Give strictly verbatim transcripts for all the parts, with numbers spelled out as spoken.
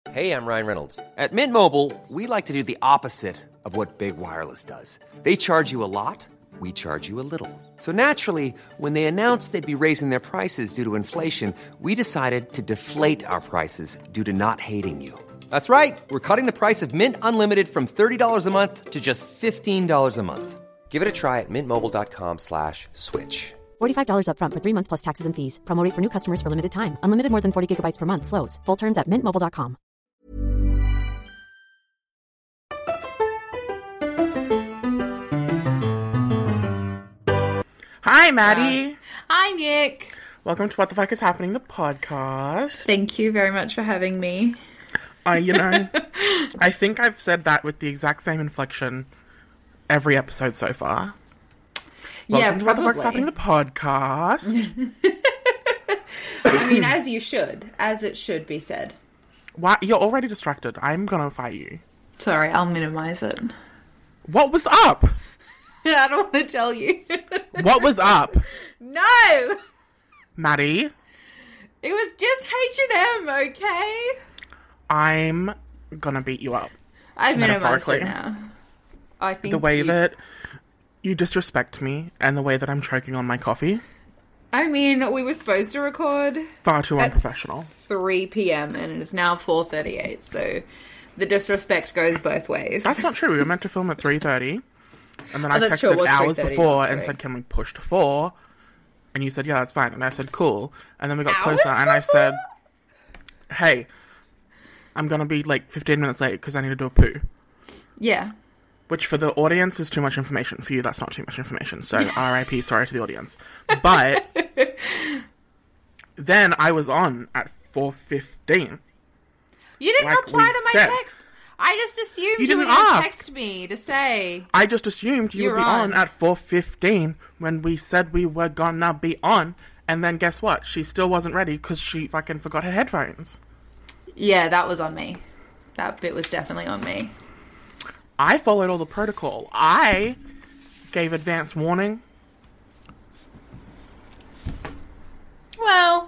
Hey, I'm Ryan Reynolds. At Mint Mobile, we like to do the opposite of what Big Wireless does. They charge you a lot, we charge you a little. So naturally, when they announced they'd be raising their prices due to inflation, we decided to deflate our prices due to not hating you. That's right. We're cutting the price of Mint Unlimited from thirty dollars a month to just fifteen dollars a month. Give it a try at mintmobile.com slash switch. forty-five dollars up front for three months plus taxes and fees. Promo rate for new customers for limited time. Unlimited more than forty gigabytes per month. Slows full terms at mint mobile dot com. Hi, Maddie. Uh, hi, Nick. Welcome to What the Fuck is Happening, the podcast. Thank you very much for having me. Uh, you know, I think I've said that with the exact same inflection every episode so far. Welcome yeah, to probably. What the Fuck is Happening, the podcast. I mean, as you should. As it should be said. Why? You're already distracted. I'm gonna fight you. Sorry, I'll minimize it. What was up? I don't want to tell you. What was up? No! Maddie? It was just H and M, okay? I'm gonna beat you up. I've minimized Metaphorically. it now. I think The way you... that you disrespect me and the way that I'm choking on my coffee. I mean, we were supposed to record Far too at unprofessional. three p.m. and it is now four thirty-eight, so the disrespect goes both ways. That's not true. We were meant to film at three thirty. And then Oh, I that's true, it texted was hours three thirty, before not and three. said, can we push to four? And you said, yeah, that's fine. And I said, cool. And then we got Hours closer and I before? said, hey, I'm going to be like fifteen minutes late because I need to do a poo. Yeah. Which for the audience is too much information. For you, that's not too much information. So R I P, sorry to the audience. But then I was on at four fifteen. You didn't Like reply we to my said. text. I just assumed You you, were didn't going to ask. text me to say. I just assumed you You're would be on. on. at four fifteen when we said we were gonna be on. And then guess what? She still wasn't ready because she fucking forgot her headphones. Yeah, that was on me. That bit was definitely on me. I followed all the protocol. I gave advance warning. Well,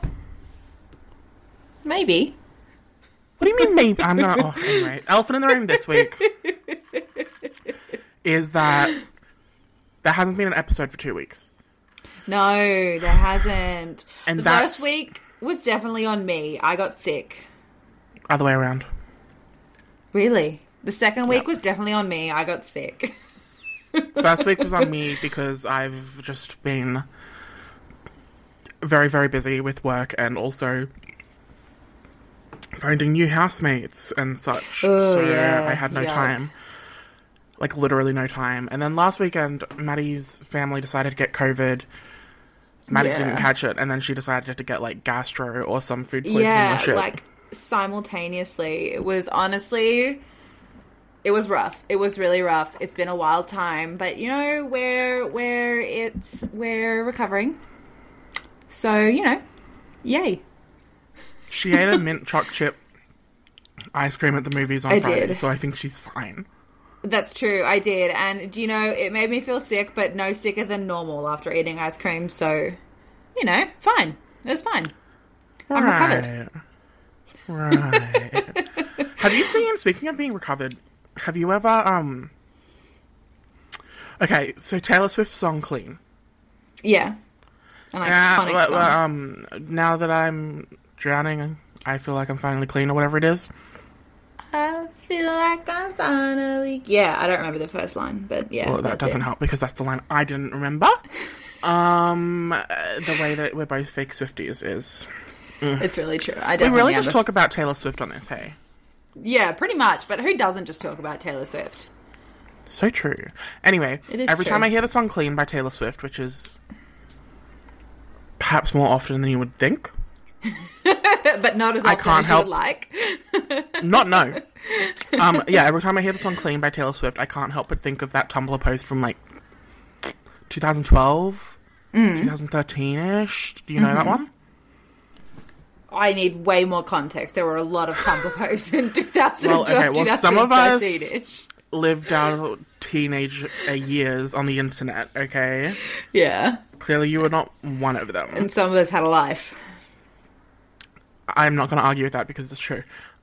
maybe. What do you mean maybe? I'm gonna... Oh, anyway. Elephant in the room this week is that there hasn't been an episode for two weeks. No, there hasn't. And the that's- first week was definitely on me. I got sick. Other way around. Really? The second week Yep. was definitely on me. I got sick. First week was on me because I've just been very, very busy with work and also finding new housemates and such. Oh, so yeah. I had no Yuck. time. Like, literally no time. And then last weekend, Maddie's family decided to get COVID. Maddie Yeah. didn't catch it, and then she decided to get, like, gastro or some food poisoning Yeah, or shit. like simultaneously. It was honestly, it was rough. It was really rough. It's been a wild time, but you know, where where it's we're recovering. So you know, yay. She ate a mint choc chip ice cream at the movies on I Friday, did. so I think she's fine. That's true. I did, and do you know, it made me feel sick, but no sicker than normal after eating ice cream. So, you know, fine. It was fine. I'm recovered. Right. Have you seen, speaking of being recovered, have you ever, um... Okay, so Taylor Swift's song Clean. Yeah. An Yeah, iconic well, song. well, um, now that I'm drowning, I feel like I'm finally clean or whatever it is. I feel like I'm finally... Yeah, I don't remember the first line, but yeah. Well, that that's doesn't it. help because that's the line I didn't remember. Um, uh, the way that we're both fake Swifties is... It's really true. I We definitely really am just a- talk about Taylor Swift on this, hey? Yeah, pretty much. But who doesn't just talk about Taylor Swift? So true. Anyway, It is every true. time I hear the song Clean by Taylor Swift, which is perhaps more often than you would think. But not as I often can't as you help- would like. Not no. Um, yeah, every time I hear the song Clean by Taylor Swift, I can't help but think of that Tumblr post from like twenty twelve, Mm. twenty thirteen-ish. Do you know that one? I need way more context. There were a lot of Tumblr posts in two thousand twelve, Well, okay, well, some of us- twenty thirteen-ish. Lived our teenage uh, years on the internet, okay? Yeah. Clearly you were not one of them. And some of us had a life. I'm not going to argue with that because it's true.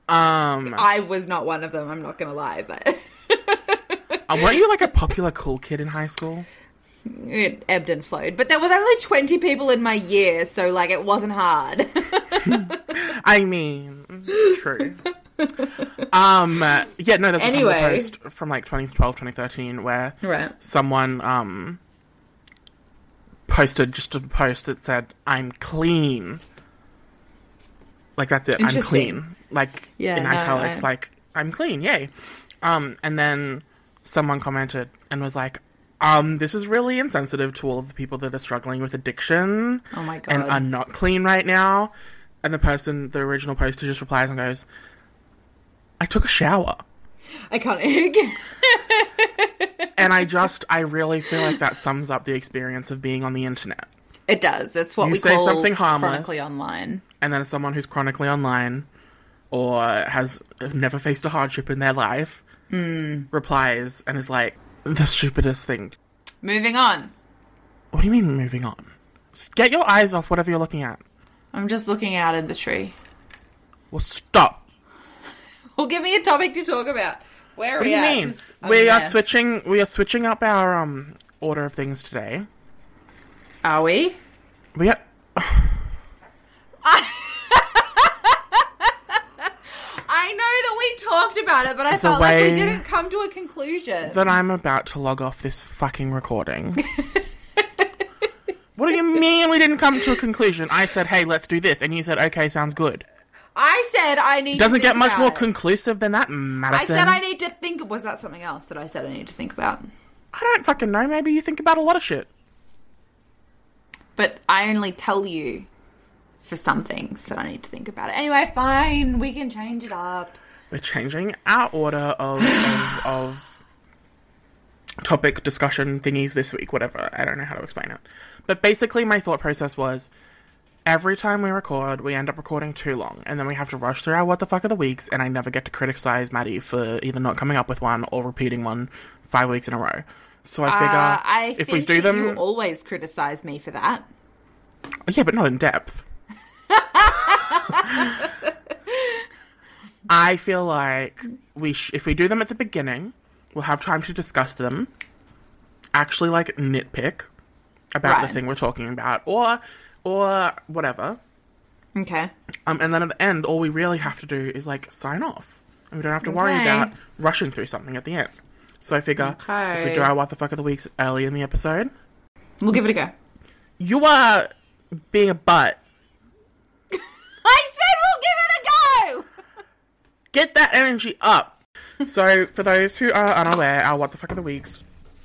Um, I was not one of them, I'm not gonna lie, but... uh, weren't you like a popular cool kid in high school? It ebbed and flowed. But there was only twenty people in my year, so, like, it wasn't hard. I mean, true. um, uh, yeah, no, there's a Anyway. Tumblr post from, like, twenty twelve, twenty thirteen where Right. someone, um, posted just a post that said, I'm clean. Like, that's it. I'm Interesting. clean. Like, Yeah, in no, italics, I- like, I'm clean, yay. Um, and then someone commented and was like, um, this is really insensitive to all of the people that are struggling with addiction. Oh my God. And are not clean right now. And the person, the original poster just replies and goes, I took a shower. Iconic. And I just, I really feel like that sums up the experience of being on the internet. It does. It's what You we say call something harmless. chronically online. And then someone who's chronically online or has never faced a hardship in their life Mm. replies and is like, the stupidest thing. Moving on. What do you mean moving on? Just get your eyes off whatever you're looking at. I'm just looking out at the tree. Well, stop. Well, give me a topic to talk about. Where are What do we you at? mean? It's a We are mess. switching. We are switching up our um order of things today. Are we? We are. I know that we talked about it, but I The felt like we way didn't come to a conclusion. That I'm about to log off this fucking recording. What do you mean we didn't come to a conclusion? I said, hey, let's do this. And you said, okay, sounds good. I said I need Doesn't to get think much about more it. conclusive than that, I Madison. said I need to think. Was that something else that I said I need to think about? I don't fucking know. Maybe you think about a lot of shit. But I only tell you for some things that I need to think about it. Anyway, fine. We can change it up. We're changing our order of, of, of topic discussion thingies this week, whatever. I don't know how to explain it. But basically my thought process was, every time we record, we end up recording too long, and then we have to rush through our what the fuck of the weeks, and I never get to criticize Maddie for either not coming up with one or repeating one five weeks in a row. So I figure, Uh, I if think we do that them... you always criticize me for that. Yeah, but not in depth. I feel like we sh- if we do them at the beginning, we'll have time to discuss them, actually, like, nitpick about Right. the thing we're talking about, or or whatever. Okay. Um, and then at the end, all we really have to do is, like, sign off. And we don't have to worry Okay. about rushing through something at the end. So I figure, if we Okay. do our what the fuck of the weeks early in the episode, We'll give it a go. you are being a butt. I said we'll give it a go! Get that energy up. So, for those who are unaware, our What the Fuck of the Weeks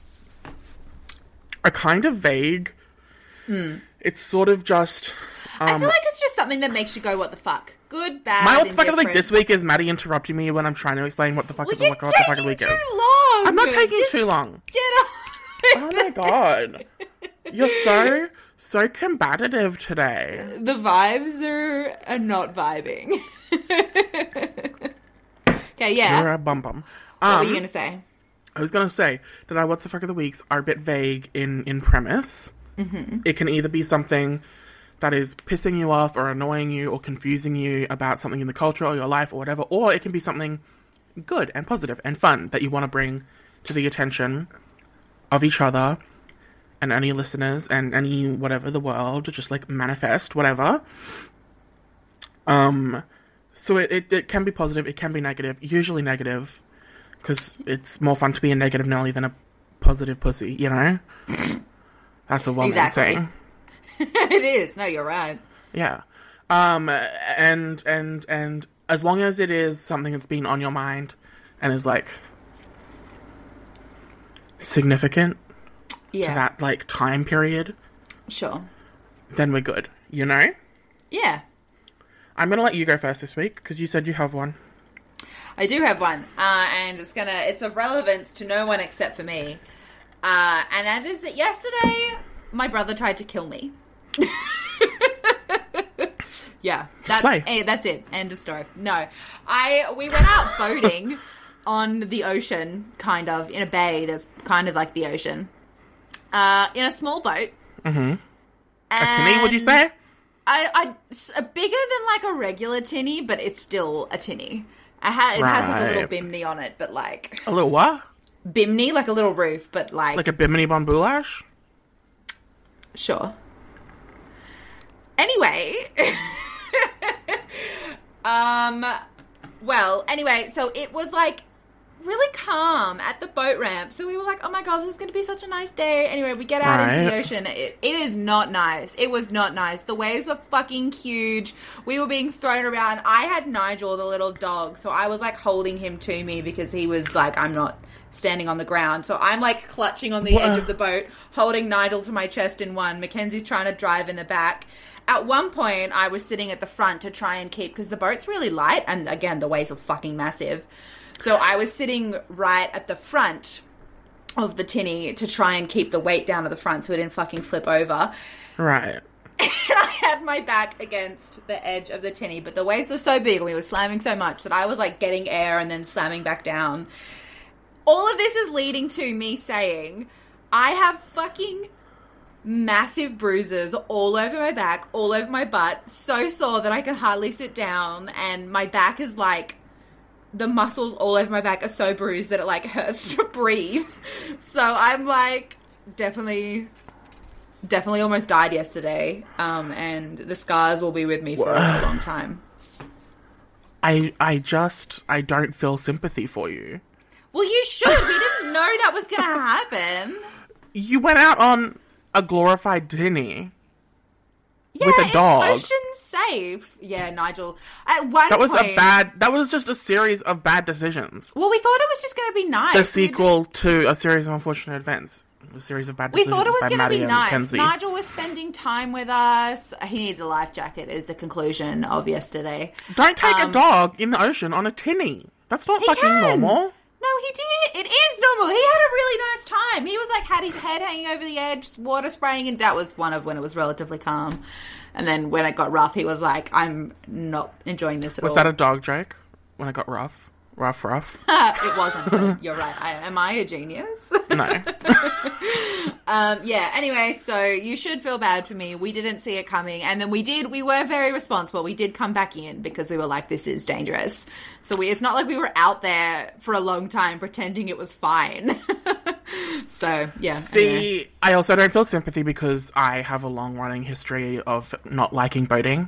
are kind of vague. Hmm. It's sort of just... Um, I feel like it's just something that makes you go, what the fuck? Good, bad, my What the Fuck of the Week indifferent. this week is Maddie interrupting me when I'm trying to explain what the fuck Well, of the you're what the fuck of the week taking is. too long! I'm not taking Just too long. Get off! Oh my god. You're so, so combative today. The vibes are, are not vibing. Okay, yeah. You're a bum bum. What Um, were you going to say? I was going to say that our What the Fuck of the Weeks are a bit vague in, in premise. Mm-hmm. It can either be something that is pissing you off or annoying you or confusing you about something in the culture or your life or whatever, or it can be something good and positive and fun that you want to bring to the attention of each other and any listeners and any whatever the world, just like manifest, whatever. Um, so it, it, it can be positive, it can be negative, usually negative, because it's more fun to be a negative Nelly than a positive pussy, you know? That's a woman Exactly. saying. It is. No, you're right. Yeah. Um, and, and, and as long as it is something that's been on your mind and is, like, significant Yeah. to that, like, time period, Sure. then we're good, you know? Yeah. I'm gonna let you go first this week, because you said you have one. I do have one, uh, and it's gonna it's of relevance to no one except for me. Uh, and that is that yesterday my brother tried to kill me. Yeah, that's Slay. eh, that's it. End of story. No, I we went out boating on the ocean, kind of in a bay that's kind of like the ocean, uh, in a small boat. Mm-hmm. A tinny, would you say? I, I, it's a bigger than like a regular tinny, but it's still a tinny. I ha- it right. has like a little bimney on it, but like a little what? Bimney, like a little roof, but like like a bimini bon boulash. Sure. Anyway, um, well, anyway, so it was like really calm at the boat ramp. So we were like, oh my God, this is going to be such a nice day. Anyway, we get out right. into the ocean. It, it is not nice. It was not nice. The waves were fucking huge. We were being thrown around. I had Nigel, the little dog. So I was like holding him to me because he was like, I'm not standing on the ground. So I'm like clutching on the what? edge of the boat, holding Nigel to my chest in one. Mackenzie's trying to drive in the back. At one point, I was sitting at the front to try and keep, because the boat's really light, and again, the waves were fucking massive. So I was sitting right at the front of the tinny to try and keep the weight down at the front so it didn't fucking flip over. Right. And I had my back against the edge of the tinny, but the waves were so big and we were slamming so much that I was like getting air and then slamming back down. All of this is leading to me saying, I have fucking massive bruises all over my back, all over my butt, so sore that I can hardly sit down, and my back is like, the muscles all over my back are so bruised that it like hurts to breathe. So I'm like, definitely, definitely almost died yesterday, um, and the scars will be with me for a long time. I I just, I don't feel sympathy for you. Well, you should. We didn't know that was going to happen. You went out on a glorified tinny yeah, with a dog. It's ocean safe. Yeah, Nigel. At one that was point, a bad. That was just a series of bad decisions. Well, we thought it was just going to be nice. The We sequel just- to a series of unfortunate events. A series of bad We decisions thought it was by going to Maddie be and nice. Mackenzie. Nigel was spending time with us. He needs a life jacket is the conclusion of yesterday. Don't take Um, a dog in the ocean on a tinny. That's not He fucking can. normal. No, he did. It is normal. He had a really nice time. He was like, had his head hanging over the edge, water spraying, and that was one of when it was relatively calm. And then when it got rough, he was like, I'm not enjoying this at Was all. that a dog joke? When it got rough? Rough, rough? It wasn't, but you're right. I, am I a genius? No. um, yeah, anyway, so you should feel bad for me. We didn't see it coming. And then we did, we were very responsible. We did come back in because we were like, this is dangerous. So we, it's not like we were out there for a long time pretending it was fine. So, yeah. See, anyway. I also don't feel sympathy because I have a long-running history of not liking boating.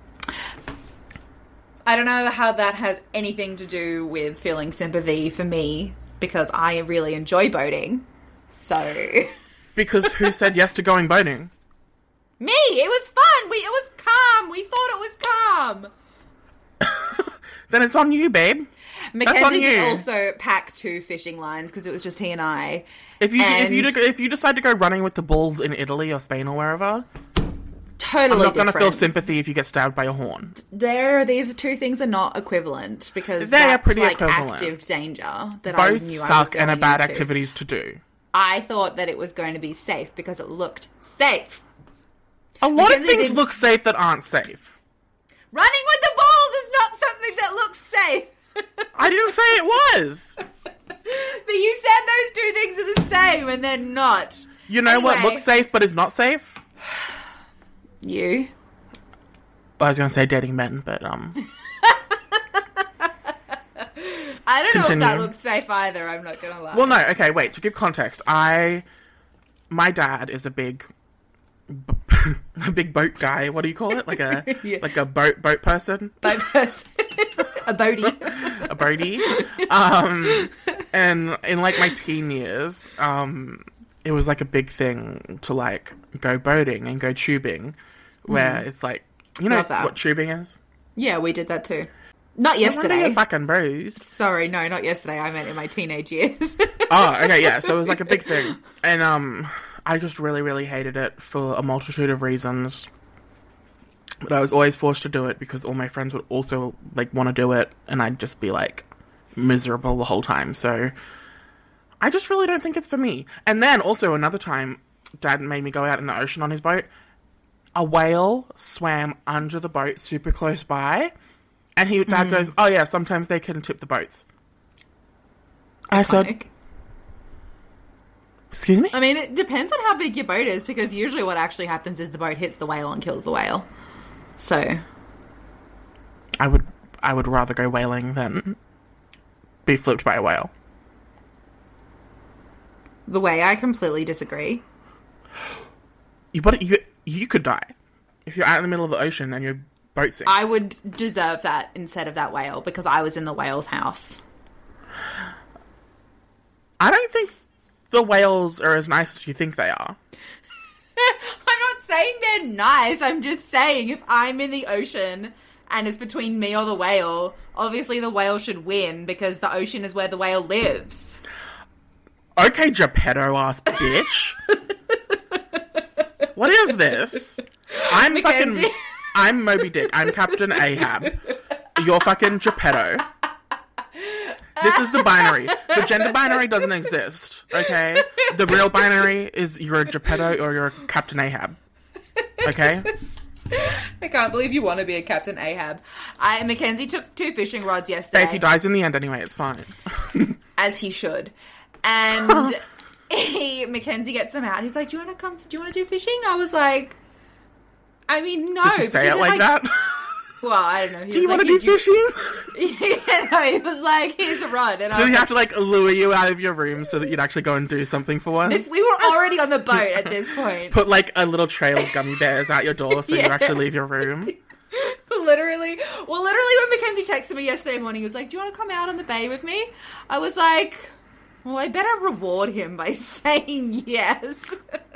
I don't know how that has anything to do with feeling sympathy for me because I really enjoy boating. So... Because who said yes to going boating? Me! It was fun! We It was calm! We thought it was calm! Then it's on you, babe. Mackenzie on did you. also pack two fishing lines because it was just he and I. If you And if you if you decide to go running with the bulls in Italy or Spain or wherever, totally I'm not going to different. feel sympathy if you get stabbed by a horn. There, these two things are not equivalent because They are that's pretty like equivalent. active danger that I Both knew I was suck and are going bad into. activities to do. I thought that it was going to be safe because it looked safe. A lot Because of they things did- look safe that aren't safe. Running with the balls is not something that looks safe. I didn't say it was. But you said those two things are the same and they're not. You know what Anyway. looks safe but is not safe? You? I was going to say dating men, but um, I don't know if Continue. that looks safe either, I'm not going to lie. well, no. Okay, wait. To give context, I, my dad is a big, b- a big boat guy. What do you call it? Like a Yeah. like a boat boat person, By person. A boaty. a boatie. Um, and in like my teen years, um, it was like a big thing to like go boating and go tubing, where it's like you know Love that. what tubing is. Yeah, we did that too. Not No wonder yesterday. you're fucking bruised. Sorry, no, not yesterday. I meant in my teenage years. Oh, okay, yeah. So it was like a big thing, and um, I just really, really hated it for a multitude of reasons. But I was always forced to do it because all my friends would also like want to do it, and I'd just be like miserable the whole time. So I just really don't think it's for me. And then also another time, Dad made me go out in the ocean on his boat. A whale swam under the boat, super close by, and he Dad goes, "Oh yeah, sometimes they can tip the boats." I said, Iconic. "Excuse me." I mean, it depends on how big your boat is because usually what actually happens is the boat hits the whale and kills the whale. So I would I would rather go whaling than be flipped by a whale. the way I completely disagree. You but you you could die if you're out in the middle of the ocean and your boat sinks. I would deserve that instead of that whale because I was in the whale's house. I don't think the whales are as nice as you think they are. I'm not saying they're nice. I'm just saying if I'm in the ocean and it's between me or the whale, obviously the whale should win because the ocean is where the whale lives. Okay, Geppetto ass bitch. What is this? I'm Mackenzie. fucking... I'm Moby Dick. I'm Captain Ahab. You're fucking Geppetto. This is the binary. The gender binary doesn't exist, okay? The real binary is you're a Geppetto or you're a Captain Ahab. Okay? I can't believe you want to be a Captain Ahab. I Mackenzie took two fishing rods yesterday. Hey, he dies in the end anyway, it's fine. As he should. And he, Mackenzie gets them out. He's like, do you want to come, do you want to do fishing? I was like, I mean, no. Did you say it like that? Well, I don't know. He Do you was want like, to be fishing? Yeah, no, he was like, here's a rod. And I Did was he like, have to, like, lure you out of your room so that you'd actually go and do something for once? this, we were already on the boat at this point. Put, like, a little trail of gummy bears out your door so Yeah. you actually leave your room? Literally. Well, literally when Mackenzie texted me yesterday morning, he was like, do you want to come out on the bay with me? I was like, well, I better reward him by saying yes.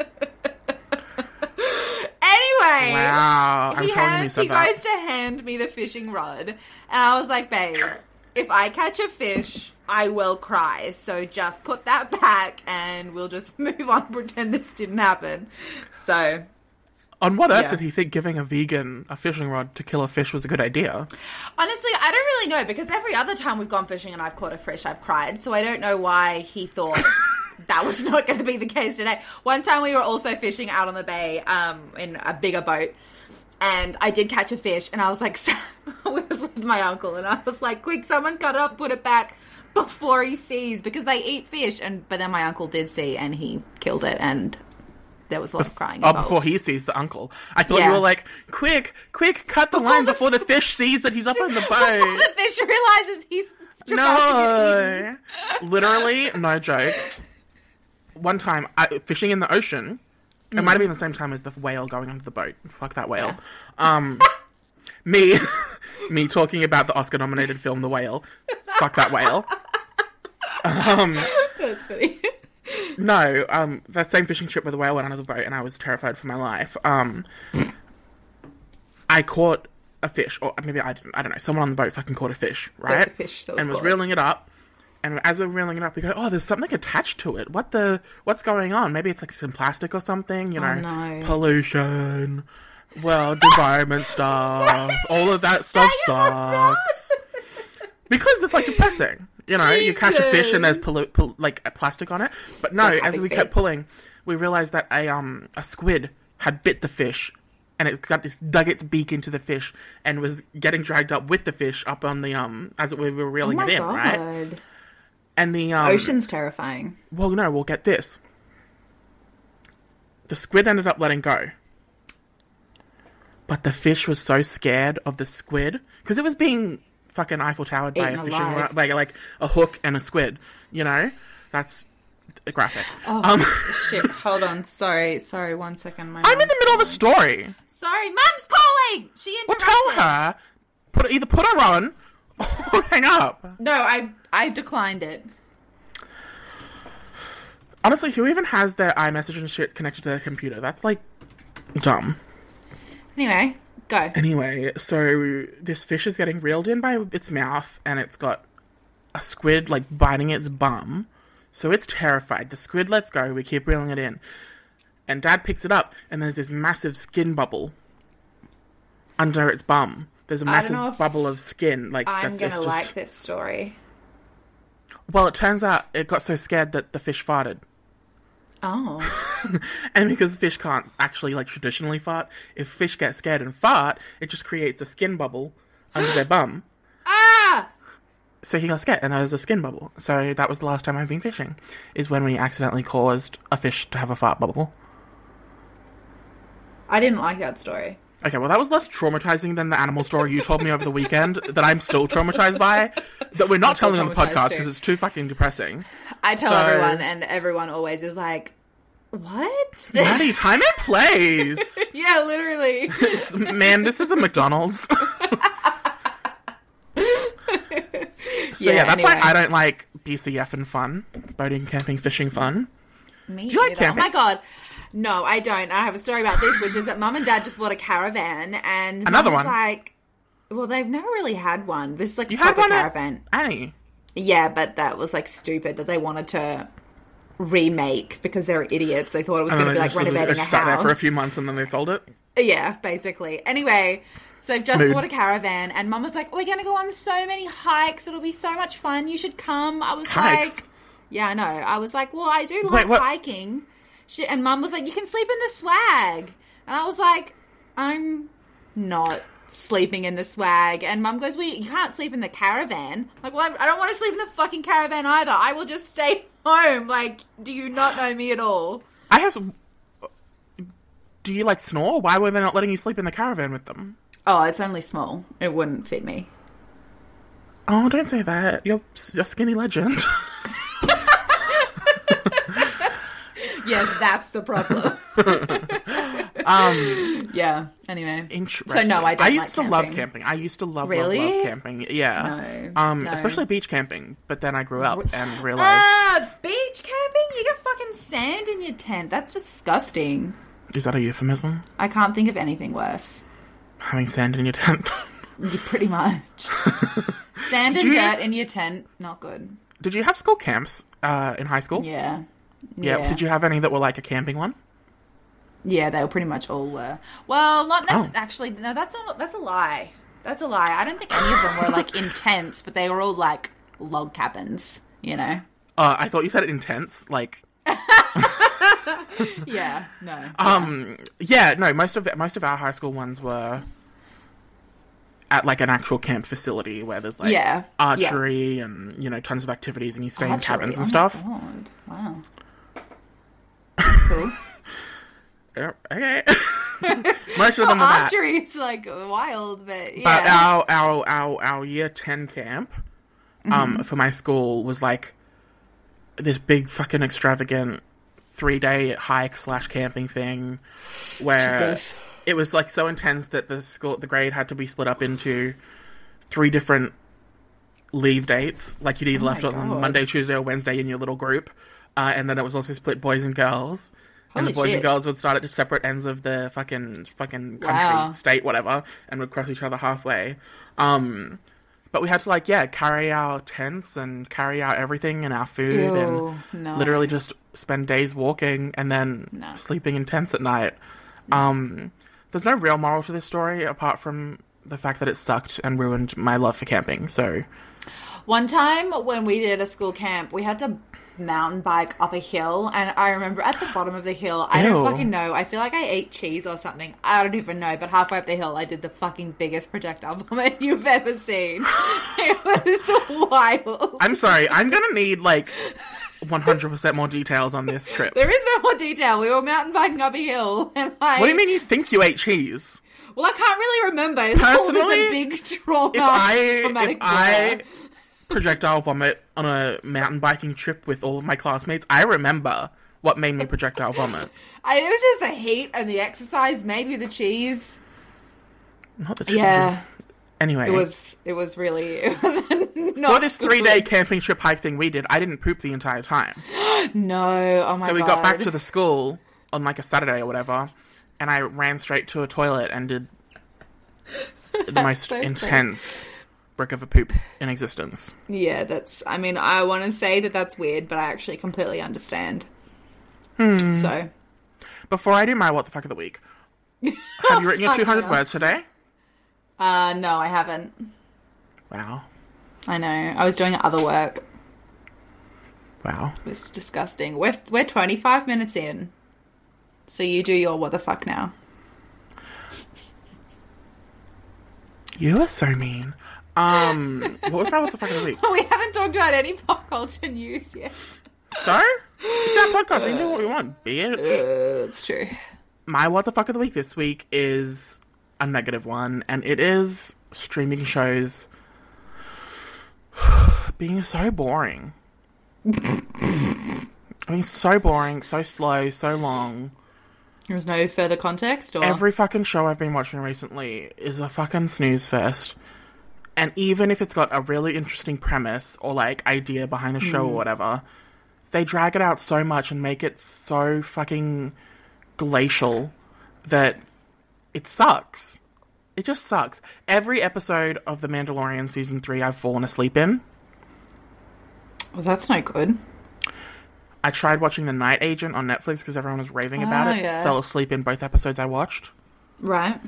Anyway, Wow, I'm he, telling you hands, so he bad. goes to hand me the fishing rod, and I was like, babe, if I catch a fish, I will cry, so just put that back and we'll just move on, pretend this didn't happen. So, On what earth Yeah. did he think giving a vegan a fishing rod to kill a fish was a good idea? honestly, I don't really know, because every other time we've gone fishing and I've caught a fish, I've cried, so I don't know why he thought that was not going to be the case today. One time we were also fishing out on the bay um, in a bigger boat, and I did catch a fish, and I was like, I was with my uncle, and I was like, quick, someone cut it up, put it back before he sees, because they eat fish, and but then my uncle did see, and he killed it, and there was a lot of crying Oh, involved. before he sees the uncle. I thought Yeah. you were like, quick, quick, cut the line the- before the fish sees that he's up on the Before boat. the fish realizes he's about to get eaten. No. Literally, no joke. One time, I, fishing in the ocean, it might have been the same time as the whale going onto the boat. Fuck that whale. Um, me, me talking about the Oscar-nominated film The Whale. Fuck that whale. Um, That's funny. no, um, that same fishing trip where the whale went onto the boat and I was terrified for my life. Um, I caught a fish, or maybe I didn't. I don't know. Someone on the boat fucking caught a fish, right? There's a fish that was and was caught. reeling it up. And as we're reeling it up, we go, "Oh, there's something attached to it. What the? What's going on? Maybe it's like some plastic or something. You know, Oh, no. pollution, world environment stuff. All of that stuff sucks because it's like depressing. You know, you catch a fish and there's pollu- pol- like a plastic on it. But no, Like as happy we feet. kept pulling, we realized that a um a squid had bit the fish. And it got this, dug its beak into the fish and was getting dragged up with the fish up on the um as we were Oh reeling my it in, god. right? And the um, Ocean's terrifying. well, no, we'll get this. The squid ended up letting go, but the fish was so scared of the squid because it was being fucking Eiffel Towered by Eaten a fishing alive. rod, like like a hook and a squid. You know, that's graphic. Oh, um, shit. Hold on. Sorry. Sorry. One second. My I'm in mum's the middle of a calling. story. Sorry. Mum's calling! She Well, interrupted. tell her, put either put her on or hang up. No, I I declined it. Honestly, who even has their iMessage and shit connected to their computer? That's like dumb. Anyway, go. Anyway, so this fish is getting reeled in by its mouth, and it's got a squid like biting its bum. So it's terrified. The squid lets go. We keep reeling it in, and Dad picks it up, and there's this massive skin bubble under its bum. There's a I don't massive know if bubble of skin. Like I'm that's gonna just, like just... this story. Well, it turns out it got so scared that the fish farted. Oh. And because fish can't actually, like, traditionally fart, if fish get scared and fart, it just creates a skin bubble under their bum. Ah! So he got scared, and there was a skin bubble. So that was the last time I've been fishing, is when we accidentally caused a fish to have a fart bubble. I didn't like that story. Okay, well, that was less traumatizing than the animal story you told me over the weekend that I'm still traumatized by, that we're not I'm still telling on the podcast traumatized because too. it's too fucking depressing. I tell So- everyone, and everyone always is like, what? Maddie, time and place. Yeah, literally. It's- Man, this is a McDonald's. So yeah, Yeah, that's anyway. why I don't like B C F and fun. Boating, camping, fishing fun. Me Do you like either. Oh camping? my god. No, I don't. I have a story about this, which is that Mum and Dad just bought a caravan, and Mum Another was one? like, well, they've never really had one. This is like You a had proper one at caravan. Annie. Yeah, but that was like stupid that they wanted to remake because they're idiots. They thought it was And going then to they be like just, renovating just a sat house. there for a few months and then they sold it. Yeah, basically. Anyway, so they've just Mood. bought a caravan, and Mum was like, we're going to go on so many hikes. It'll be so much fun. You should come. I was Hikes? like, yeah, I know. I was like, well, I do Wait, like what- hiking. She, and Mum was like, you can sleep in the swag. And I was like, I'm not sleeping in the swag. And Mum goes, well, you can't sleep in the caravan. I'm like, well, I don't want to sleep in the fucking caravan either. I will just stay home. Like, do you not know me at all? I have some... Do you, like, snore? Why were they not letting you sleep in the caravan with them? Oh, it's only small. It wouldn't fit me. Oh, don't say that. You're a skinny legend. Yes, that's the problem. um, Yeah. Anyway. interesting. So no, I don't I used like to love camping. camping. I used to love, Really? love, love camping. Yeah. No, Um, no. especially beach camping. But then I grew up and realized... Ah, beach camping? You get fucking sand in your tent. That's disgusting. Is that a euphemism? I can't think of anything worse. Having sand in your tent. Yeah, pretty much. Sand and you- dirt in your tent, not good. Did you have school camps uh, in high school? Yeah. Yeah. Did you have any that were like a camping one? Yeah, they were pretty much all were. Well, not necessarily. Oh. Actually, no, that's a, that's a lie. That's a lie. I don't think any of them were like intense, but they were all like log cabins, you know? Uh, I thought you said it intense. Like, Yeah, no. um, yeah, no. Most of most of our high school ones were at like an actual camp facility where there's like Yeah, archery and you know tons of activities and you stay in Archery, cabins and oh stuff. my God. Wow. That's cool. Yeah, okay. Most of them were that. Archery is like wild, but But yeah. our our our our year ten camp, um, Mm-hmm. for my school was like this big fucking extravagant three day hike slash camping thing, where Jesus. it was like so intense that the school the grade had to be split up into three different leave dates. Like you'd either Oh left my on God. Monday, Tuesday, or Wednesday in your little group, uh, and then it was also split boys and girls. And the Holy boys shit. and girls would start at just separate ends of the fucking fucking country, Wow. state, whatever, and would cross each other halfway. Um, but we had to like, yeah, carry our tents and carry our everything and our food Ew, and no. literally just spend days walking and then No. sleeping in tents at night. Um, there's no real moral to this story apart from the fact that it sucked and ruined my love for camping. So One time when we did a school camp, we had to mountain bike up a hill, and I remember at the bottom of the hill, I don't Ew. fucking know, I feel like I ate cheese or something. I don't even know, but halfway up the hill, I did the fucking biggest projectile vomit you've ever seen. It was wild. I'm sorry, I'm gonna need like one hundred percent more details on this trip. There is no more detail. We were mountain biking up a hill, and I... What do you mean you think you ate cheese? Well, I can't really remember. It's always Personally, a big trauma. If I traumatic if I blur. projectile vomit on a mountain biking trip with all of my classmates, I remember what made me projectile vomit. I, it was just the heat and the exercise, maybe the cheese. Not the cheese. Yeah. Anyway, It was. It was really. It was not for this three day good. camping trip hike thing we did, I didn't poop the entire time. No. Oh my So we god. got back to the school on like a Saturday or whatever, and I ran straight to a toilet and did the most so funny. intense brick of a poop in existence. Yeah, that's. I mean, I want to say that that's weird, but I actually completely understand. Hmm. So. Before I do my what the fuck of the week, have you written your Fuck two hundred no. words today? Uh, no, I haven't. Wow. I know. I was doing other work. Wow. It was disgusting. We're we're twenty-five minutes in, so you do your what the fuck now. You are so mean. Um, what was my what the fuck of the week? We haven't talked about any pop culture news yet. So? It's our podcast. We can do what we want, bitch. Uh, that's true. My what the fuck of the week this week is a negative one, and it is streaming shows being so boring. I mean, so boring, so slow, so long. There's no further context? Or Every fucking show I've been watching recently is a fucking snooze fest. And even if it's got a really interesting premise or, like, idea behind the show mm. or whatever, they drag it out so much and make it so fucking glacial that it sucks. It just sucks. Every episode of The Mandalorian Season three I've fallen asleep in. Well, that's no good. I tried watching The Night Agent on Netflix because everyone was raving about oh, it. Yeah. Fell asleep in both episodes I watched. Right.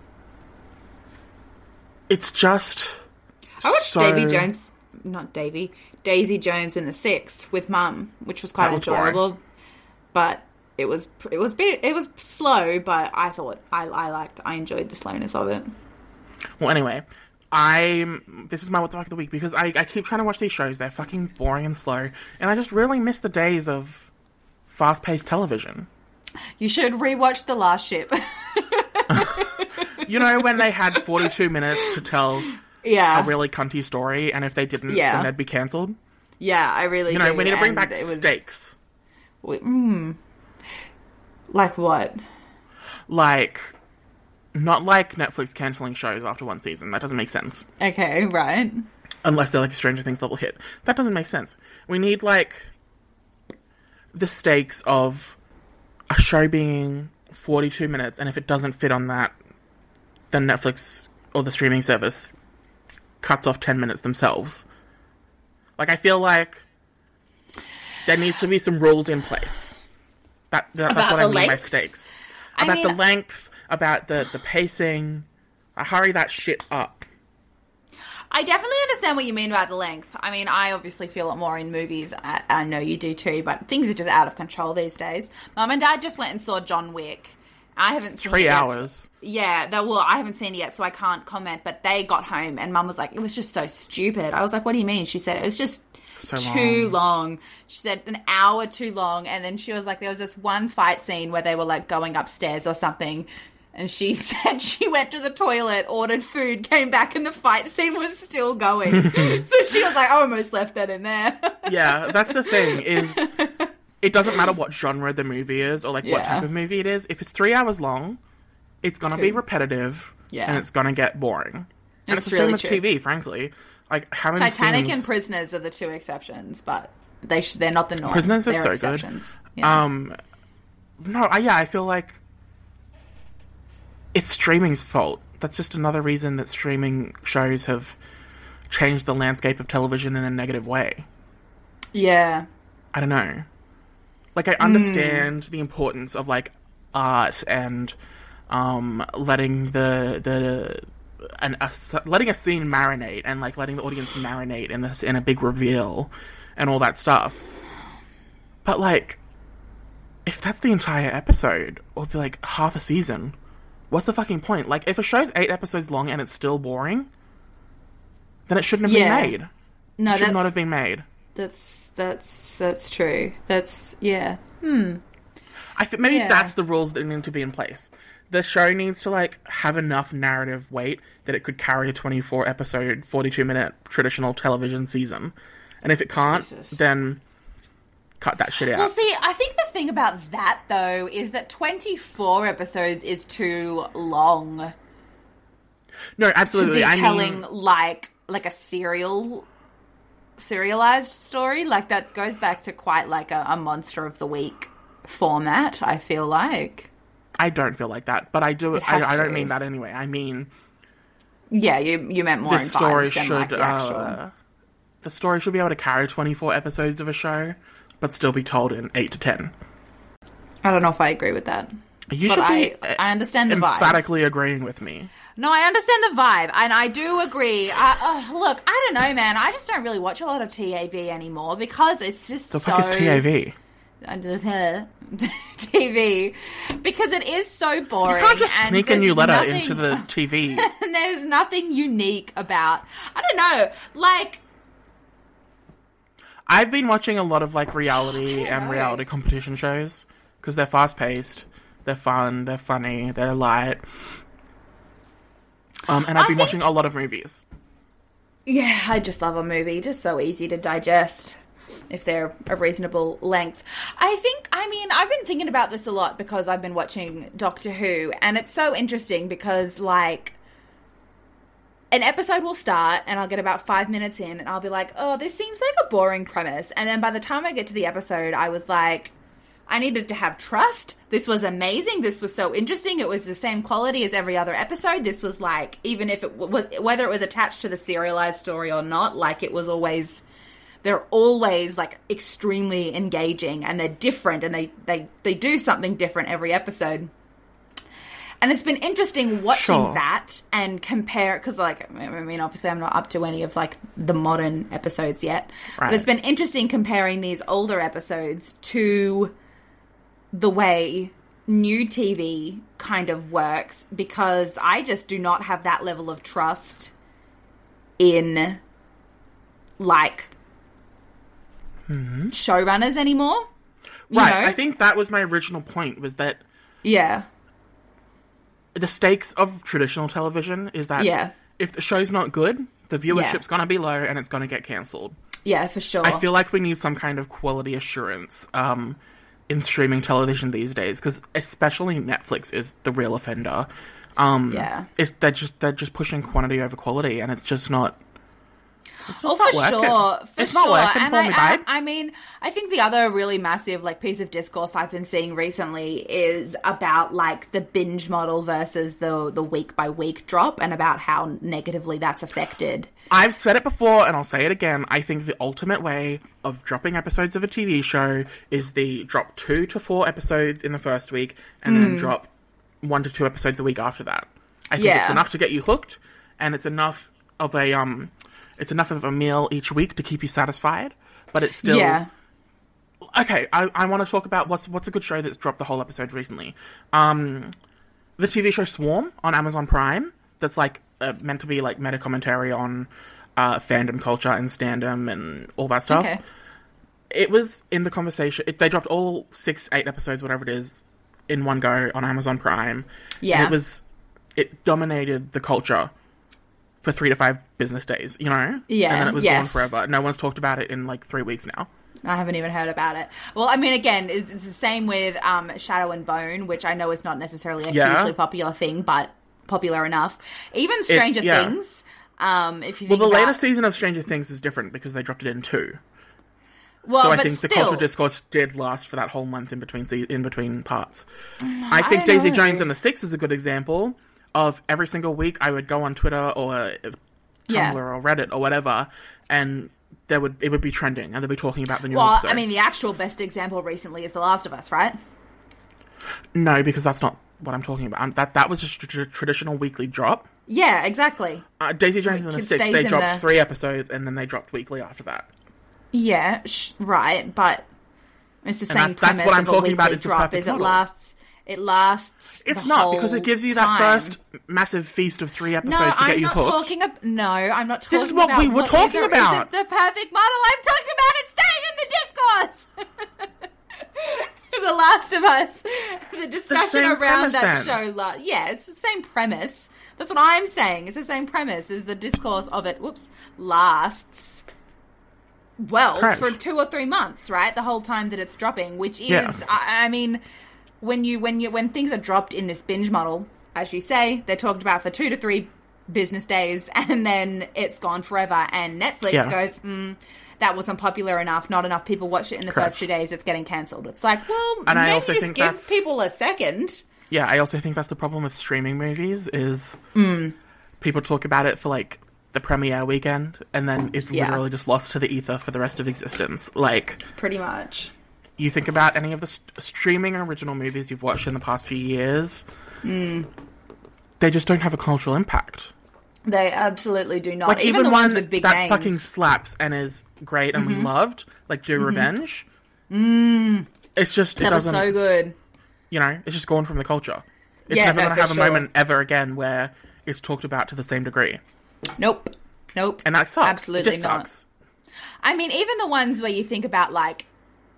It's just I watched so... Davy Jones, not Davy, Daisy Jones in the Six with Mum, which was quite enjoyable. Boring. But it was it was bit, it was slow, but I thought I I liked I enjoyed the slowness of it. Well, anyway, I this is my What the Fuck of the Week because I, I keep trying to watch these shows. They're fucking boring and slow, and I just really miss the days of fast-paced television. You should rewatch The Last Ship. You know, when they had forty-two minutes to tell yeah. a really cunty story, and if they didn't, yeah. then they'd be cancelled? Yeah, I really You know, do. we need to bring and back it was... stakes. Mm. Like what? Like, not like Netflix cancelling shows after one season. That doesn't make sense. Okay, right. Unless they're like a Stranger Things level hit. That doesn't make sense. We need, like, the stakes of a show being forty-two minutes, and if it doesn't fit on that, then Netflix or the streaming service cuts off ten minutes themselves. Like, I feel like there needs to be some rules in place. That, that That's what I mean length? by stakes. I about mean, the length, about the, the pacing. I hurry that shit up. I definitely understand what you mean about the length. I mean, I obviously feel it more in movies. I, I know you do too, but things are just out of control these days. Mum and Dad just went and saw John Wick. I haven't seen Three it yet. hours. Yeah, that, well, I haven't seen it yet, so I can't comment, but they got home and Mum was like, it was just so stupid. I was like, what do you mean? She said, it was just so too long. long. She said an hour too long, and then she was like, there was this one fight scene where they were like going upstairs or something, and she said she went to the toilet, ordered food, came back, and the fight scene was still going. So she was like, I almost left that in there. Yeah, that's the thing, is it doesn't matter what genre the movie is or like yeah. what type of movie it is. If it's three hours long, it's going to be repetitive yeah. and it's going to get boring. And it's it's the really same with true. T V, frankly. Like, how many Titanic scenes... and Prisoners are the two exceptions, but they sh- they're not the norm. Prisoners they're is so exceptions. good. Yeah. Um, no, I, yeah, I feel like it's streaming's fault. That's just another reason that streaming shows have changed the landscape of television in a negative way. Yeah. I don't know. Like, I understand mm. the importance of, like, art and um, letting the the and a, letting a scene marinate and like letting the audience marinate in this in a big reveal and all that stuff. But like, if that's the entire episode or the, like half a season, what's the fucking point? Like, if a show's eight episodes long and it's still boring, then it shouldn't have yeah. been made. No, it should that's, not have been made. That's that's that's true. That's yeah. Hmm. I think maybe yeah. that's the rules that need to be in place. The show needs to like have enough narrative weight that it could carry a twenty-four episode, forty-two minute traditional television season. And if it can't, Jesus. then cut that shit out. Well, see, I think the thing about that though is that twenty-four episodes is too long. No, absolutely. To be I telling mean, like like a serial serialized story, like that goes back to quite like a, a Monster of the Week format, I feel like. I don't feel like that, but I do. I, I don't mean that anyway. I mean, yeah, you you meant more. The in story vibes should. than like the, actual... uh, the story should be able to carry twenty-four episodes of a show, but still be told in eight to ten. I don't know if I agree with that. You but should be. I, I understand the vibe. Emphatically agreeing with me. No, I understand the vibe, and I do agree. I, uh, look, I don't know, man. I just don't really watch a lot of T A V anymore because it's just the so... fuck is T A V? T V, because it is so boring. You can't just sneak a new letter nothing, into the T V. And there's nothing unique about, I don't know, like... I've been watching a lot of like reality and know. reality competition shows because they're fast paced, they're fun, they're funny, they're light. Um, and I've I been think- watching a lot of movies. Yeah, I just love a movie. Just so easy to digest if they're a reasonable length. I think, I mean, I've been thinking about this a lot because I've been watching Doctor Who, and it's so interesting because, like, an episode will start and I'll get about five minutes in and I'll be like, oh, this seems like a boring premise. And then by the time I get to the episode, I was like, I needed to have trust. This was amazing. This was so interesting. It was the same quality as every other episode. This was like, even if it was, whether it was attached to the serialized story or not, like it was always, they're always like extremely engaging and they're different and they, they, they do something different every episode. And it's been interesting watching Sure. that and compare, because, like, I mean, obviously I'm not up to any of, like, the modern episodes yet. Right. But it's been interesting comparing these older episodes to the way new T V kind of works, because I just do not have that level of trust in, like, mm-hmm. showrunners anymore. You Right. know? I think that was my original point, was that Yeah. the stakes of traditional television is that Yeah. if the show's not good, the viewership's Yeah. going to be low and it's going to get cancelled. Yeah, for sure. I feel like we need some kind of quality assurance um, in streaming television these days, because especially Netflix is the real offender. Um, Yeah. It's, they're just they're just pushing quantity over quality, and it's just not. It's just Oh, not for working. sure, for it's sure. not working and for I, me, I, babe. I mean, I think the other really massive like piece of discourse I've been seeing recently is about like the binge model versus the the week by week drop, and about how negatively that's affected. I've said it before, and I'll say it again. I think the ultimate way of dropping episodes of a T V show is the drop two to four episodes in the first week, and then drop one to two episodes a week after that. I think Yeah. it's enough to get you hooked, and it's enough of a um, it's enough of a meal each week to keep you satisfied. But it's still Yeah, okay. I, I want to talk about what's what's a good show that's dropped the whole episode recently. Um, the T V show Swarm on Amazon Prime. That's like uh, meant to be like meta commentary on uh, fandom culture and standom and all that stuff. okay. It was in the conversation. It, they dropped all six, eight episodes, whatever it is, in one go on Amazon Prime. Yeah. And it was it dominated the culture for three to five business days. You know. Yeah, And then it was gone yes. forever. No one's talked about it in like three weeks now. I haven't even heard about it. Well, I mean, again, it's, it's the same with um, Shadow and Bone, which I know is not necessarily a Yeah. hugely popular thing, but popular enough. Even Stranger yeah. Things. Um, if you Well, think the about, latest season of Stranger Things is different because they dropped it in two. well, so I but think the still, cultural discourse did last for that whole month in between se- in between parts. I think don't Daisy know. Jones and the Six is a good example of every single week I would go on Twitter or uh, Tumblr Yeah. or Reddit or whatever, and there would it would be trending and they'd be talking about the new Well, episode. I mean, the actual best example recently is The Last of Us, right? no, because that's not what I'm talking about. Um, that that was just a tr- traditional weekly drop. Yeah, exactly. Uh, Daisy Jones and the It Six, stays they in dropped the- three episodes and then they dropped weekly after that. Yeah, sh- right, but it's the same that's- that's premise what I'm of a talking about weekly is the drop. perfect Is it model. lasts? It lasts. It's the not because whole it gives you time. that first massive feast of three No, episodes to get I'm you not hooked. talking. Ab- no, I'm not talking. This is what about we were what talking is or about. isn't the perfect model. I'm talking about it staying in the discourse. The Last of Us, the discussion same around premise, that then. show. La- yeah, it's the same premise. That's what I'm saying. It's the same premise. Is the discourse of it? Whoops, lasts. Well, Correct. for two or three months, right? The whole time that it's dropping, which is, Yeah. I, I mean, when you when you when things are dropped in this binge model, as you say, they're talked about for two to three business days, and then it's gone forever. And Netflix Yeah. goes, mm, that wasn't popular enough. Not enough people watched it in the Correct. first two days. It's getting cancelled. It's like, well, And I maybe also just think give that's- people a second. Yeah, I also think that's the problem with streaming movies is Mm. people talk about it for like the premiere weekend and then it's Yeah. literally just lost to the ether for the rest of existence. Like, Pretty much. you think about any of the st- streaming original movies you've watched in the past few years, Mm. they just don't have a cultural impact. They absolutely do not. Like, even, even, the one ones with big that names. fucking slaps and is great and Mm-hmm. we loved, like Do Revenge. Mm. It's just, it that was doesn't, so good. you know, it's just gone from the culture. It's Yeah, never no, going to for have sure. a moment ever again where it's talked about to the same degree. Nope. Nope. And that sucks. Absolutely it just not. sucks. I mean, even the ones where you think about, like,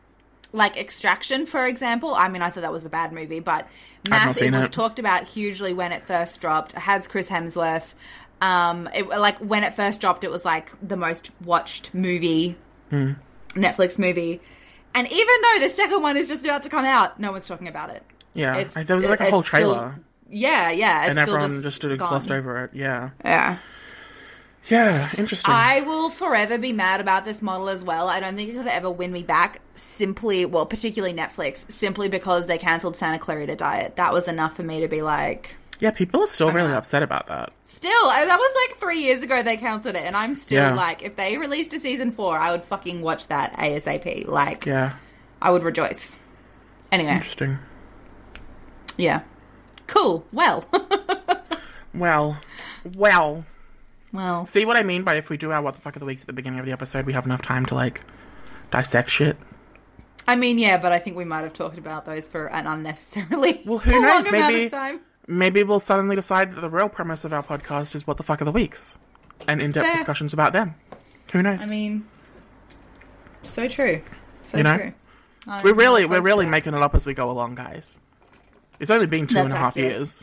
like Extraction, for example. I mean, I thought that was a bad movie, but I've not massive. seen It was it. talked about hugely when it first dropped. It has Chris Hemsworth. Um, it, like when it first dropped, it was like the most watched movie, mm. Netflix movie. And even though the second one is just about to come out, no one's talking about it. Yeah, It's- there was like a it- whole it's still- trailer, Yeah, yeah. It's and still everyone just, just did a gone. glossed over it. Yeah, Yeah. yeah, interesting. I will forever be mad about this model as well. I don't think it could ever win me back simply, well, particularly Netflix, simply because they cancelled Santa Clarita Diet. That was enough for me to be like... Yeah, people are still really upset about that. Still, I- that was like three years ago they cancelled it, and I'm still Yeah. like, if they released a season four, I would fucking watch that ASAP. Like, Yeah, I would rejoice. Anyway, interesting. yeah. Cool. Well. Well, well. well. See what I mean by if we do our What the Fuck of the Weeks at the beginning of the episode, we have enough time to, like, dissect shit? I mean, yeah, but I think we might have talked about those for an unnecessarily Well, who long knows? amount Maybe- of time. Maybe we'll suddenly decide that the real premise of our podcast is What the Fuck of the Weeks, and in-depth Fair. discussions about them. Who knows? I mean, so true. So You know? true. I'm we're really, not we're opposed to really that. making it up as we go along, guys. It's only been two That's and a half accurate. years.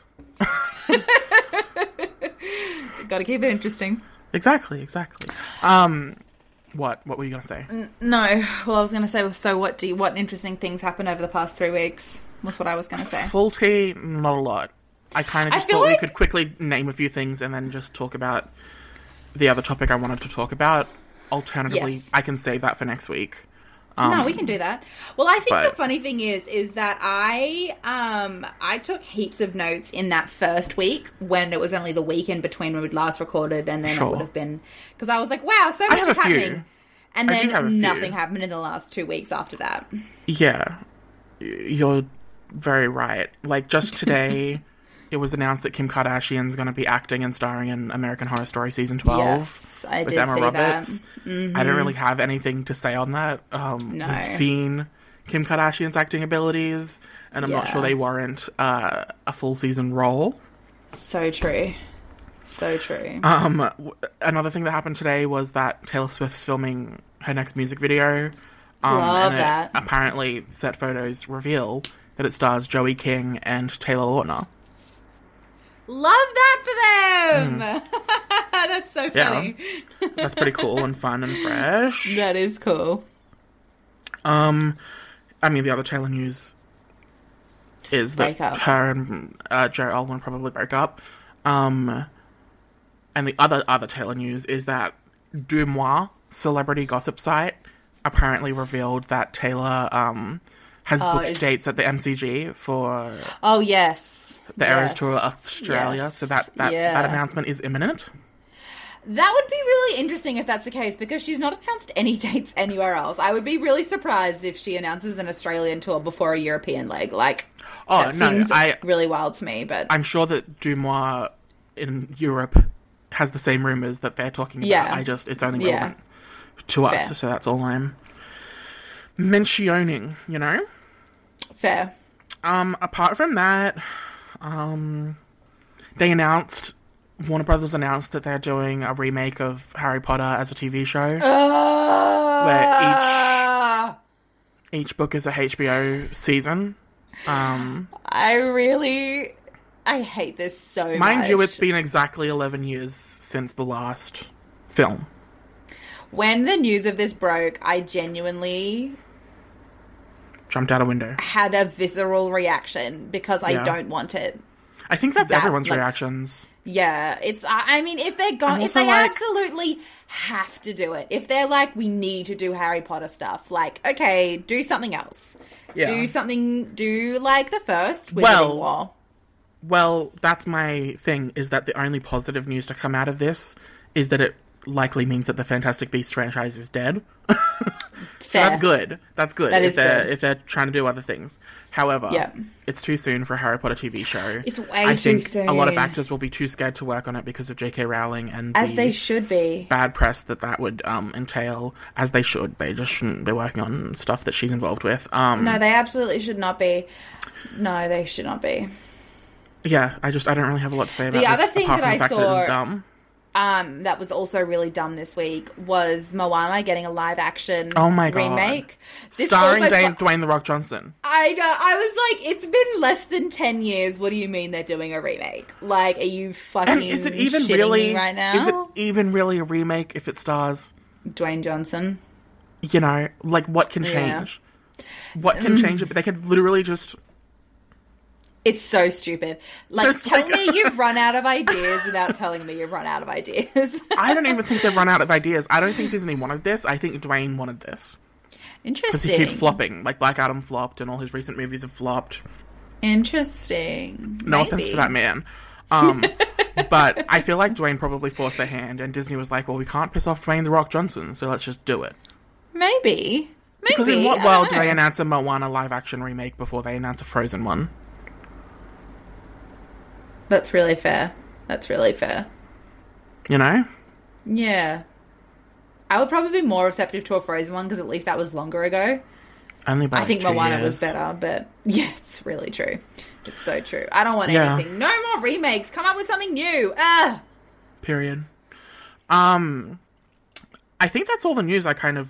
Got to keep it interesting. Exactly, exactly. Um, what? What were you gonna say? No, well, I was going to say, so what do you, what interesting things happened over the past three weeks? Was what I was going to say. Full tea, not a lot. I kind of I just feel thought like- we could quickly name a few things and then just talk about the other topic I wanted to talk about. Alternatively, Yes. I can save that for next week. Um, No, we can do that. Well, I think but- the funny thing is, is that I, um, I took heaps of notes in that first week when it was only the weekend between when we'd last recorded, and then Sure. it would have been because I was like, wow, so I much have is a few. happening, and I do have a then few. nothing happened in the last two weeks after that. Yeah, y- you're very right. Like, just today, it was announced that Kim Kardashian's going to be acting and starring in American Horror Story Season twelve Yes, I with did Emma see Roberts. that. Mm-hmm. I don't really have anything to say on that. Um, No. We've seen Kim Kardashian's acting abilities, and I'm not Yeah. sure they warrant uh, a full season role. So true. So true. Um, w- another thing that happened today was that Taylor Swift's filming her next music video. Um, Love and it- that. apparently, set photos reveal that it stars Joey King and Taylor Lautner. Love that for them! That's so Mm. Yeah. funny. That's pretty cool and fun and fresh. That is cool. Um, I mean, the other Taylor news is that Break up. her and uh, Joe Alwyn probably broke up. Um, and the other other Taylor news is that Deux Moi, celebrity gossip site, apparently revealed that Taylor um has Oh, booked it's- dates at the M C G for Oh, yes. the Eras Yes. Tour Australia. Yes. So that that, Yeah. that announcement is imminent. That would be really interesting if that's the case, because she's not announced any dates anywhere else. I would be really surprised if she announces an Australian tour before a European leg. Like, Oh that no, seems I really wild to me, but... I'm sure that Deux Moi in Europe has the same rumors that they're talking about. Yeah. I just, it's only Yeah. relevant to us, Fair. so that's all I'm mentioning, you know? Fair. Um, apart from that, um, they announced, Warner Brothers announced that they're doing a remake of Harry Potter as a T V show, Uh, where each each book is a H B O season. Um, I really... I hate this so much. mind you, it's been exactly eleven years since the last film. When the news of this broke, I genuinely Jumped out a window. had a visceral reaction because I Yeah. don't want it. I think that's That, everyone's like- reactions. Yeah, it's. I I mean, if they're going, I'm if also they like- absolutely have to do it, if they're like, we need to do Harry Potter stuff, like, okay, do something else. Yeah. Do something. Do like the first Wizarding Well- War. Well, that's my thing, is that the only positive news to come out of this is that it likely means that the Fantastic Beasts franchise is dead. So Fair. that's good. That's good. That if is they're good. if they're trying to do other things. However, Yeah. it's too soon for a Harry Potter T V show. It's way I too think a lot of soon. actors will be too scared to work on it because of J K Rowling and As the they should be. bad press that that would um, entail. As they should. They just shouldn't be working on stuff that she's involved with. Um, No, they absolutely should not be. No, they should not be. Yeah, I just I don't really have a lot to say about The this other thing apart that from the I fact that saw- it's dumb. um, that was also really dumb this week was Moana getting a live action oh my God. remake. This Starring also Dwayne, fu- Dwayne The Rock Johnson. I know. I was like, it's been less than ten years. What do you mean they're doing a remake? Like, are you fucking And is it even shitting really me right now? Is it even really a remake if it stars Dwayne Johnson? You know, like what can Yeah. change? What can change it? But they could literally just. It's so stupid. Like, There's tell like- me you've run out of ideas without telling me you've run out of ideas. I don't even think they've run out of ideas. I don't think Disney wanted this. I think Dwayne wanted this. Because he Interesting. keeps flopping. Like Black Adam flopped and all his recent movies have flopped. Interesting. No Maybe. offense to that man. Um, but I feel like Dwayne probably forced their hand and Disney was like, well, we can't piss off Dwayne The Rock Johnson, so let's just do it. Maybe. Maybe. Because in what I world don't do they know. announce a Moana live-action remake before they announce a Frozen one? That's really fair. That's really fair. You know? Yeah. I would probably be more receptive to a Frozen one because at least that was longer ago. Only by I think two Moana years. was better, but yeah, it's really true. It's so true. I don't want Yeah. anything. No more remakes. Come up with something new. Ah. Period. Um, I think that's all the news I kind of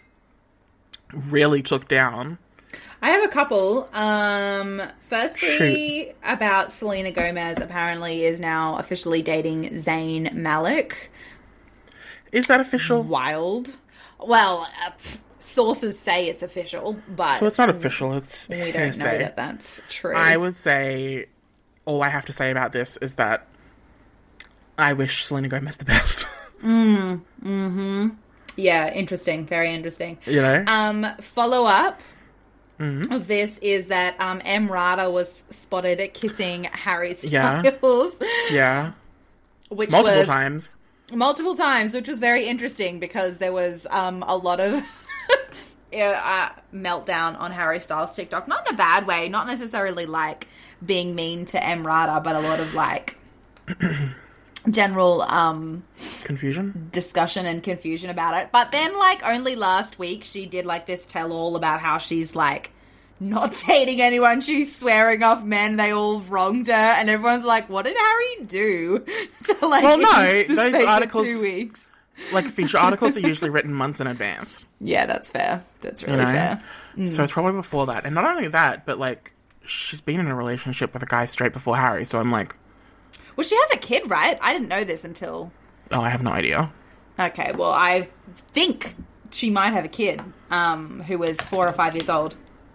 really took down. I have a couple. Um, firstly, about Selena Gomez apparently is now officially dating Zayn Malik. Is that official? Wild. Well, uh, pff, sources say it's official, but So it's not official. It's we don't hearsay. know that that's true. I would say all I have to say about this is that I wish Selena Gomez the best. Mm, mm-hmm. Yeah, interesting. Very interesting. You know? Um, follow up Mm-hmm. of this is that um, Emrata was spotted kissing Harry Styles. Yeah. Yeah. Which Multiple was times. multiple times, which was very interesting because there was um, a lot of uh, meltdown on Harry Styles' TikTok. Not in a bad way, not necessarily like being mean to Emrata, but a lot of like general um, Confusion? discussion and confusion about it. But then, like, only last week she did like this tell all about how she's like not dating anyone. She's swearing off men. They all wronged her, and everyone's like, "What did Harry do?" to like, Well, no, in the those space of articles- two weeks. Like, feature articles are usually written months in advance. Yeah, that's fair. That's really You know? fair. So it's probably before that. And not only that, but, like, she's been in a relationship with a guy straight before Harry, so I'm like, Well, she has a kid, right? I didn't know this until. oh, I have no idea. Okay, well, I think she might have a kid um, who was four or five years old.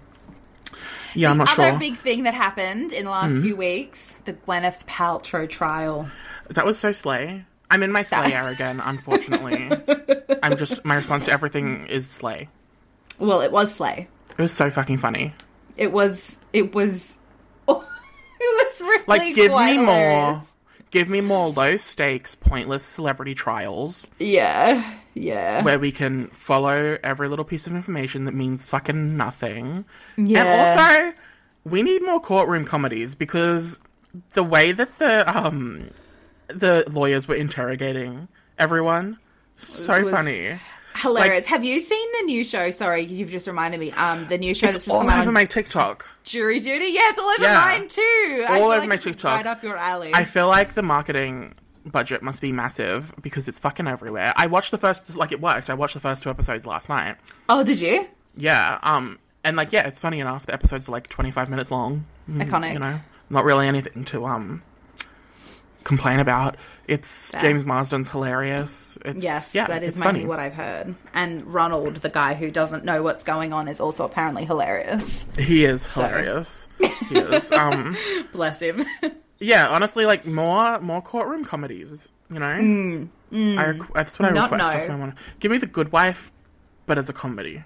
Yeah, I'm not Other sure. Mm-hmm. big thing that happened in the last few weeks, the Gwyneth Paltrow trial. That was so slay. I'm in my slay era again, unfortunately. I'm just, my response to everything is slay. Well, it was Slay. It was so fucking funny. It was, it was, it was really Like, give quite me hilarious. more, give me more low stakes, pointless celebrity trials Yeah, yeah. where we can follow every little piece of information that means fucking nothing. Yeah. And also, we need more courtroom comedies because the way that the, um, the lawyers were interrogating everyone, so It was funny. Hilarious. Have you seen the new show? Sorry, you've just reminded me. Um, the new show that's It's just all come out over on my TikTok. Jury Duty. Yeah, it's all over Yeah. mine too. I All feel over like my it's TikTok. Right up your alley. I feel like the marketing budget must be massive because it's fucking everywhere. I watched the first, like, it worked. I watched the first two episodes last night. Oh, did you? Yeah, um, and, like, yeah, it's funny enough. The episodes are, like, twenty-five minutes long. Mm, Iconic. You know? Not really anything to, um, complain about. It's Fair. James Marsden's hilarious. It's, Yes, yeah, that is it's mainly funny. what I've heard. And Ronald, the guy who doesn't know what's going on, is also apparently hilarious. He is hilarious. He is. Um, Bless him. yeah, honestly, like, more more courtroom comedies, you know? Mm, I requ- that's what I Not request. no. That's what I want. Give me The Good Wife, but as a comedy.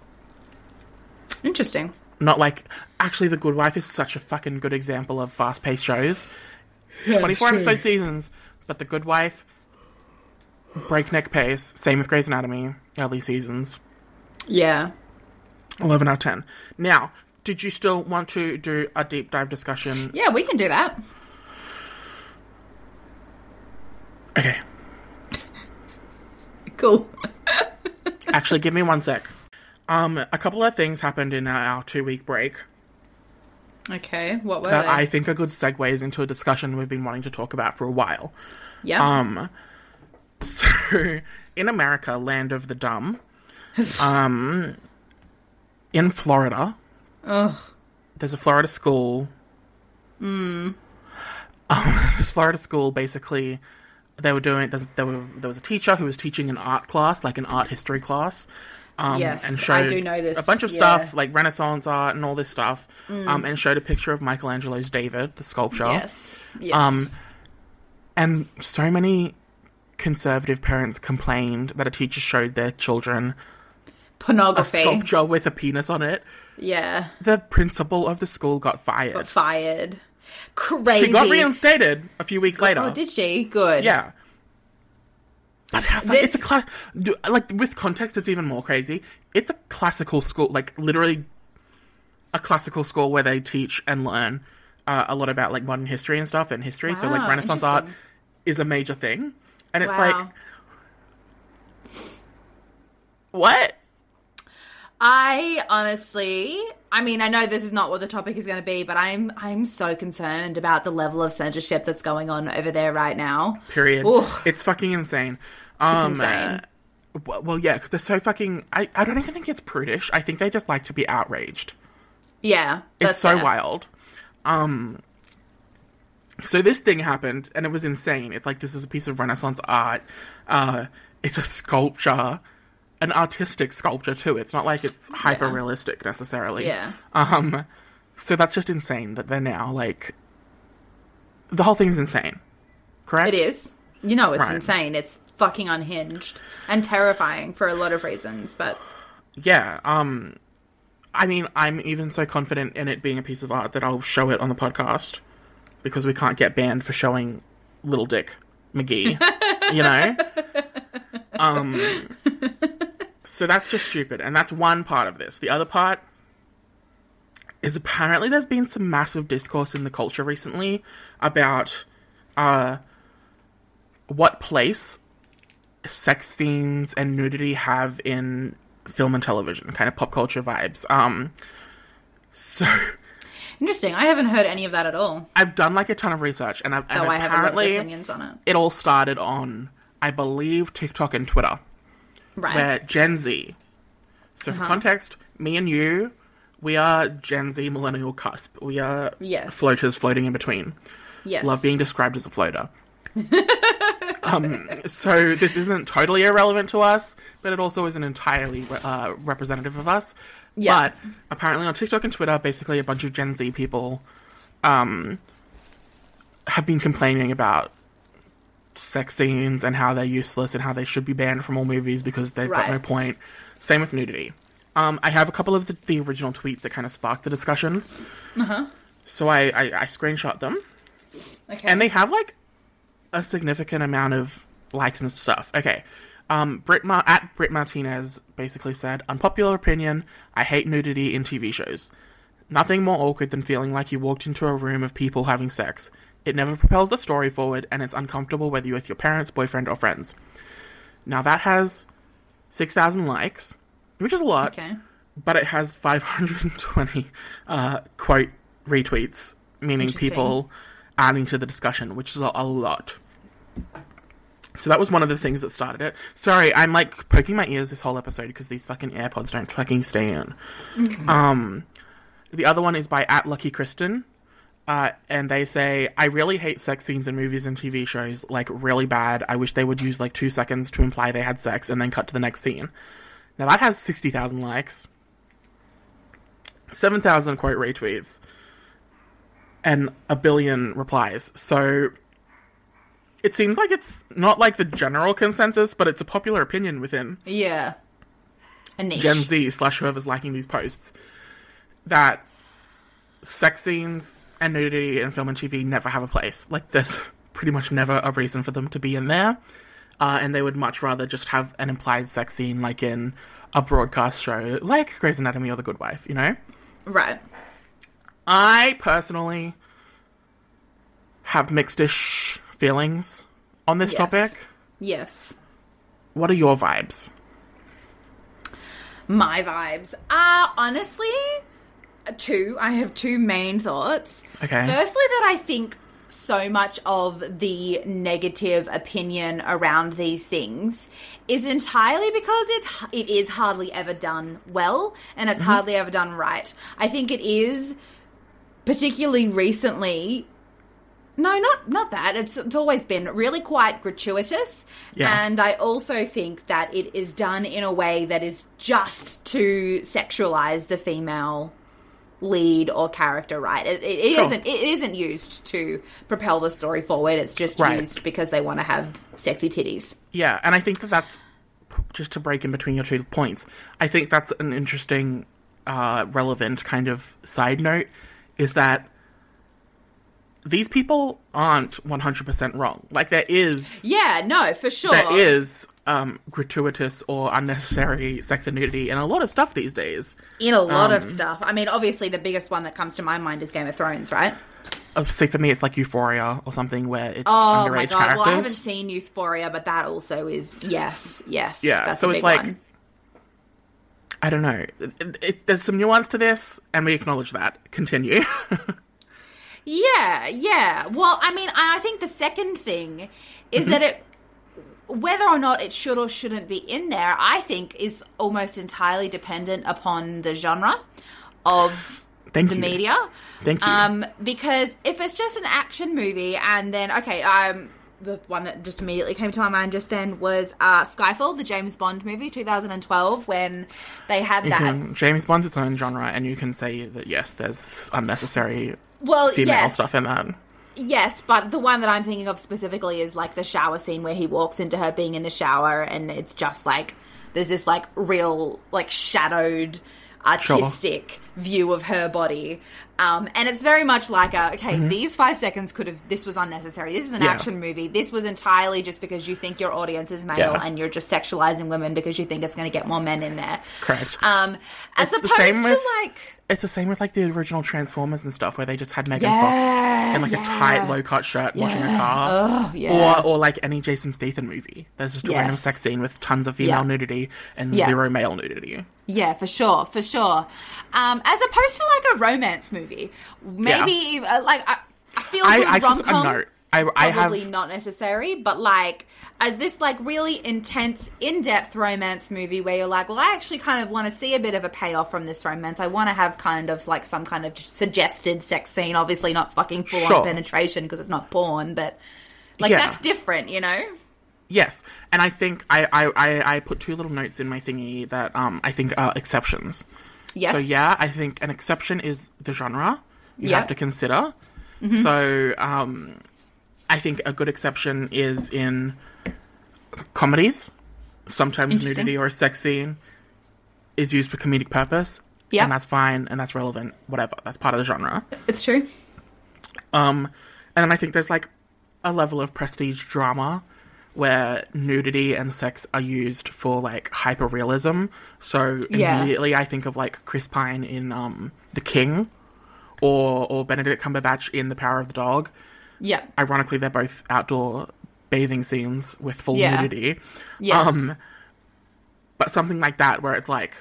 Interesting. Not like, actually, The Good Wife is such a fucking good example of fast-paced shows. twenty-four episode seasons, but The Good Wife, breakneck pace. Same with Grey's Anatomy, early seasons. Yeah. eleven out of ten. Now, did you still want to do a deep dive discussion? Yeah, we can do that. Okay. Cool. Actually, give me one sec. Um, a couple of things happened in our, our two-week break Okay, what were that they? I think are good segues into a discussion we've been wanting to talk about for a while. yeah. Um, So, in America, land of the dumb, um, in Florida, Ugh. there's a Florida school. Mm. Um, this Florida school, basically, they were doing, there, were, there was a teacher who was teaching an art class, like an art history class. Um, yes, and showed I do know this. A bunch of yeah. stuff, like Renaissance art and all this stuff, Mm. um, and showed a picture of Michelangelo's David, the sculpture. Yes, yes. Um, and so many conservative parents complained that a teacher showed their children pornography. a sculpture with a penis on it. Yeah. The principal of the school got fired. Got fired. Crazy. She got reinstated a few weeks later. Oh, did she? Good. Yeah. But how, This- it's a class, like, with context, it's even more crazy. It's a classical school, like, literally a classical school where they teach and learn uh, a lot about, like, modern history and stuff and history. So, like, Wow, Renaissance art interesting. is a major thing. And it's Wow. like, what? I honestly, I mean, I know this is not what the topic is going to be, but I'm I'm so concerned about the level of censorship that's going on over there right now. Period. Oof. It's fucking insane. Um, insane. uh, well, well, yeah, because they're so fucking... I, I don't even think it's prudish. I think they just like to be outraged. Yeah, It's that's so fair. wild. Um, so this thing happened, and it was insane. It's like, this is a piece of Renaissance art. Uh, it's a sculpture. An artistic sculpture, too. It's not like it's hyper-realistic, necessarily. Yeah. Um, so that's just insane that they're now, like... The whole thing's insane. Correct? It is. You know, it's Right. insane. It's fucking unhinged and terrifying for a lot of reasons, but Yeah, um... I mean, I'm even so confident in it being a piece of art that I'll show it on the podcast. Because we can't get banned for showing Little Dick McGee. You know? Um... So that's just stupid, and that's one part of this. The other part is apparently there's been some massive discourse in the culture recently about uh, what place sex scenes and nudity have in film and television, kind of pop culture vibes. Um, so interesting. I haven't heard any of that at all. I've done like a ton of research, and, I've, and Though I have a lot of apparently opinions on it. it all started on, I believe, TikTok and Twitter. Right. Where Gen Z. So for Uh-huh. context, me and you, we are Gen Z millennial cusp. We are Yes. floaters floating in between. Yes. Love being described as a floater. um, so this isn't totally irrelevant to us, but it also isn't entirely uh, representative of us. Yeah. But apparently on TikTok and Twitter, basically a bunch of Gen Z people um, have been complaining about sex scenes and how they're useless and how they should be banned from all movies because they've Right. got no point. Same with nudity. Um, I have a couple of the, the original tweets that kind of sparked the discussion. Uh-huh. So I, I, I screenshot them. Okay. And they have, like, a significant amount of likes and stuff. Okay. Um, Brit Mar- at Brit Martinez basically said, unpopular opinion, I hate nudity in T V shows. Nothing more awkward than feeling like you walked into a room of people having sex. It never propels the story forward, and it's uncomfortable whether you're with your parents, boyfriend, or friends. Now, that has six thousand likes, which is a lot, Okay. but it has five hundred twenty, uh, quote, retweets, meaning Interesting. people adding to the discussion, which is a, a lot. So that was one of the things that started it. Sorry, I'm, like, poking my ears this whole episode because these fucking AirPods don't fucking stay in. um, the other one is by at Lucky Kristen. Uh, and they say, I really hate sex scenes in movies and T V shows, like, really bad. I wish they would use, like, two seconds to imply they had sex and then cut to the next scene. Now, that has sixty thousand likes, seven thousand quote retweets, and a billion replies. So, it seems like it's not, like, the general consensus, but it's a popular opinion within Yeah. A niche. Gen Z slash whoever's liking these posts, that sex scenes and nudity in film and T V never have a place. Like, there's pretty much never a reason for them to be in there. Uh, and they would much rather just have an implied sex scene, like in a broadcast show, like Grey's Anatomy or The Good Wife, you know? Right. I, personally, have mixed-ish feelings on this Yes. topic. Yes. What are your vibes? My vibes. Uh, honestly, two. I have two main thoughts. Okay. Firstly, that I think so much of the negative opinion around these things is entirely because it's it is hardly ever done well, and it's mm-hmm. hardly ever done right. I think it is, particularly recently. No, not not that. It's, it's always been really quite gratuitous. Yeah. And I also think that it is done in a way that is just to sexualize the female lead or character, right? It, it, it, sure. isn't, it isn't used to propel the story forward. It's just right. used because they want to have sexy titties. Yeah, and I think that that's, just to break in between your two points, I think that's an interesting, uh, relevant kind of side note, is that these people aren't one hundred percent wrong. Like, there is... Yeah, no, for sure. There is um, gratuitous or unnecessary sex and nudity in a lot of stuff these days. In a lot um, of stuff. I mean, obviously, the biggest one that comes to my mind is Game of Thrones, right? Uh, see, for me, it's like Euphoria or something where it's oh, underage my God. characters. Well, I haven't seen Euphoria, but that also is... Yes, yes. Yeah, that's so a big it's like... one. I don't know. It, it, there's some nuance to this, and we acknowledge that. Continue. Yeah, yeah. Well, I mean, I think the second thing is mm-hmm. that it, whether or not it should or shouldn't be in there, I think is almost entirely dependent upon the genre of Thank the you. media. Thank you. Um, because if it's just an action movie and then, okay, um, the one that just immediately came to my mind just then was uh, Skyfall, the James Bond movie, two thousand twelve, when they had you that... Can, James Bond's its own genre, and you can say that, yes, there's unnecessary well, female yes. stuff in that. Yes, but the one that I'm thinking of specifically is, like, the shower scene where he walks into her being in the shower, and it's just, like, there's this, like, real, like, shadowed, artistic sure. view of her body. Um, and it's very much like a, okay, mm-hmm. these five seconds could have, this was unnecessary. This is an yeah. action movie. This was entirely just because you think your audience is male yeah. and you're just sexualizing women because you think it's going to get more men in there. Correct. Um, as it's opposed the same to, with, like... It's the same with, like, the original Transformers and stuff where they just had Megan yeah, Fox in, like, yeah. a tight, low-cut shirt yeah. washing a car. Oh, yeah. Or, or, like, any Jason Statham movie. There's just a yes. random sex scene with tons of female yeah. nudity and yeah. zero male nudity. Yeah, for sure, for sure. Um, as opposed to, like, a romance movie. Maybe, yeah. uh, like, a, a feel-good rom-com. I, I, I probably have... not necessary, but, like, uh, this, like, really intense, in-depth romance movie where you're like, well, I actually kind of want to see a bit of a payoff from this romance. I want to have kind of, like, some kind of suggested sex scene. Obviously not fucking full-on sure. penetration because it's not porn, but, like, yeah. that's different, you know? Yes, and I think I, I, I, I put two little notes in my thingy that um I think are exceptions. Yes. So yeah, I think an exception is the genre you yep. have to consider. Mm-hmm. So um, I think a good exception is in comedies. Sometimes nudity or a sex scene is used for comedic purpose. Yeah, and that's fine and that's relevant. Whatever, that's part of the genre. It's true. Um, and then I think there's like a level of prestige drama where nudity and sex are used for, like, hyper-realism. So yeah. immediately I think of, like, Chris Pine in um, The King or or Benedict Cumberbatch in The Power of the Dog. Yeah. Ironically, they're both outdoor bathing scenes with full yeah. nudity. Yes. Um, but something like that where it's, like,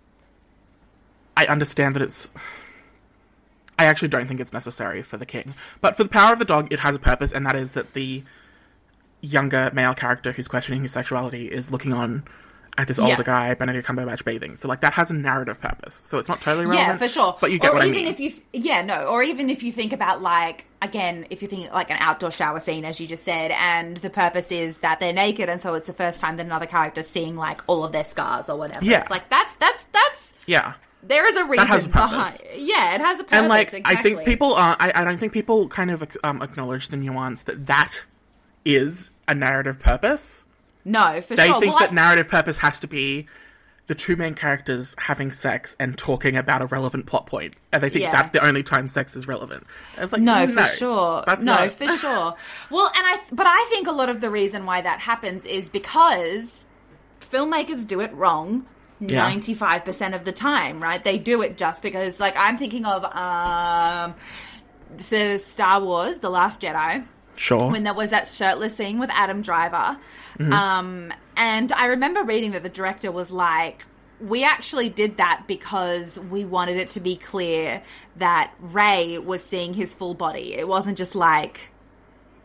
I understand that it's... I actually don't think it's necessary for The King. But for The Power of the Dog, it has a purpose, and that is that the younger male character who's questioning his sexuality is looking on at this older yeah. guy, Benedict Cumberbatch, bathing. So, like, that has a narrative purpose. So it's not totally relevant. Yeah, for sure. But you get or what I even mean. If you, yeah, no. Or even if you think about, like, again, if you think, like, an outdoor shower scene, as you just said, and the purpose is that they're naked, and so it's the first time that another character's seeing, like, all of their scars or whatever. Yeah. It's like, that's, that's, that's... Yeah. There is a reason that has a behind. Yeah, it has a purpose. And, like, exactly. I think people are... I, I don't think people kind of um, acknowledge the nuance that that is a narrative purpose. No, for they sure. They think well, that I've... narrative purpose has to be the two main characters having sex and talking about a relevant plot point. And they think yeah. that's the only time sex is relevant. It's like, no, no, for sure. That's no, not... for sure. Well, and I, but I think a lot of the reason why that happens is because filmmakers do it wrong yeah. ninety-five percent of the time, right? They do it just because, like, I'm thinking of um, the Star Wars, The Last Jedi. Sure. When there was that shirtless scene with Adam Driver. Mm-hmm. Um, and I remember reading that the director was like, we actually did that because we wanted it to be clear that Rey was seeing his full body. It wasn't just like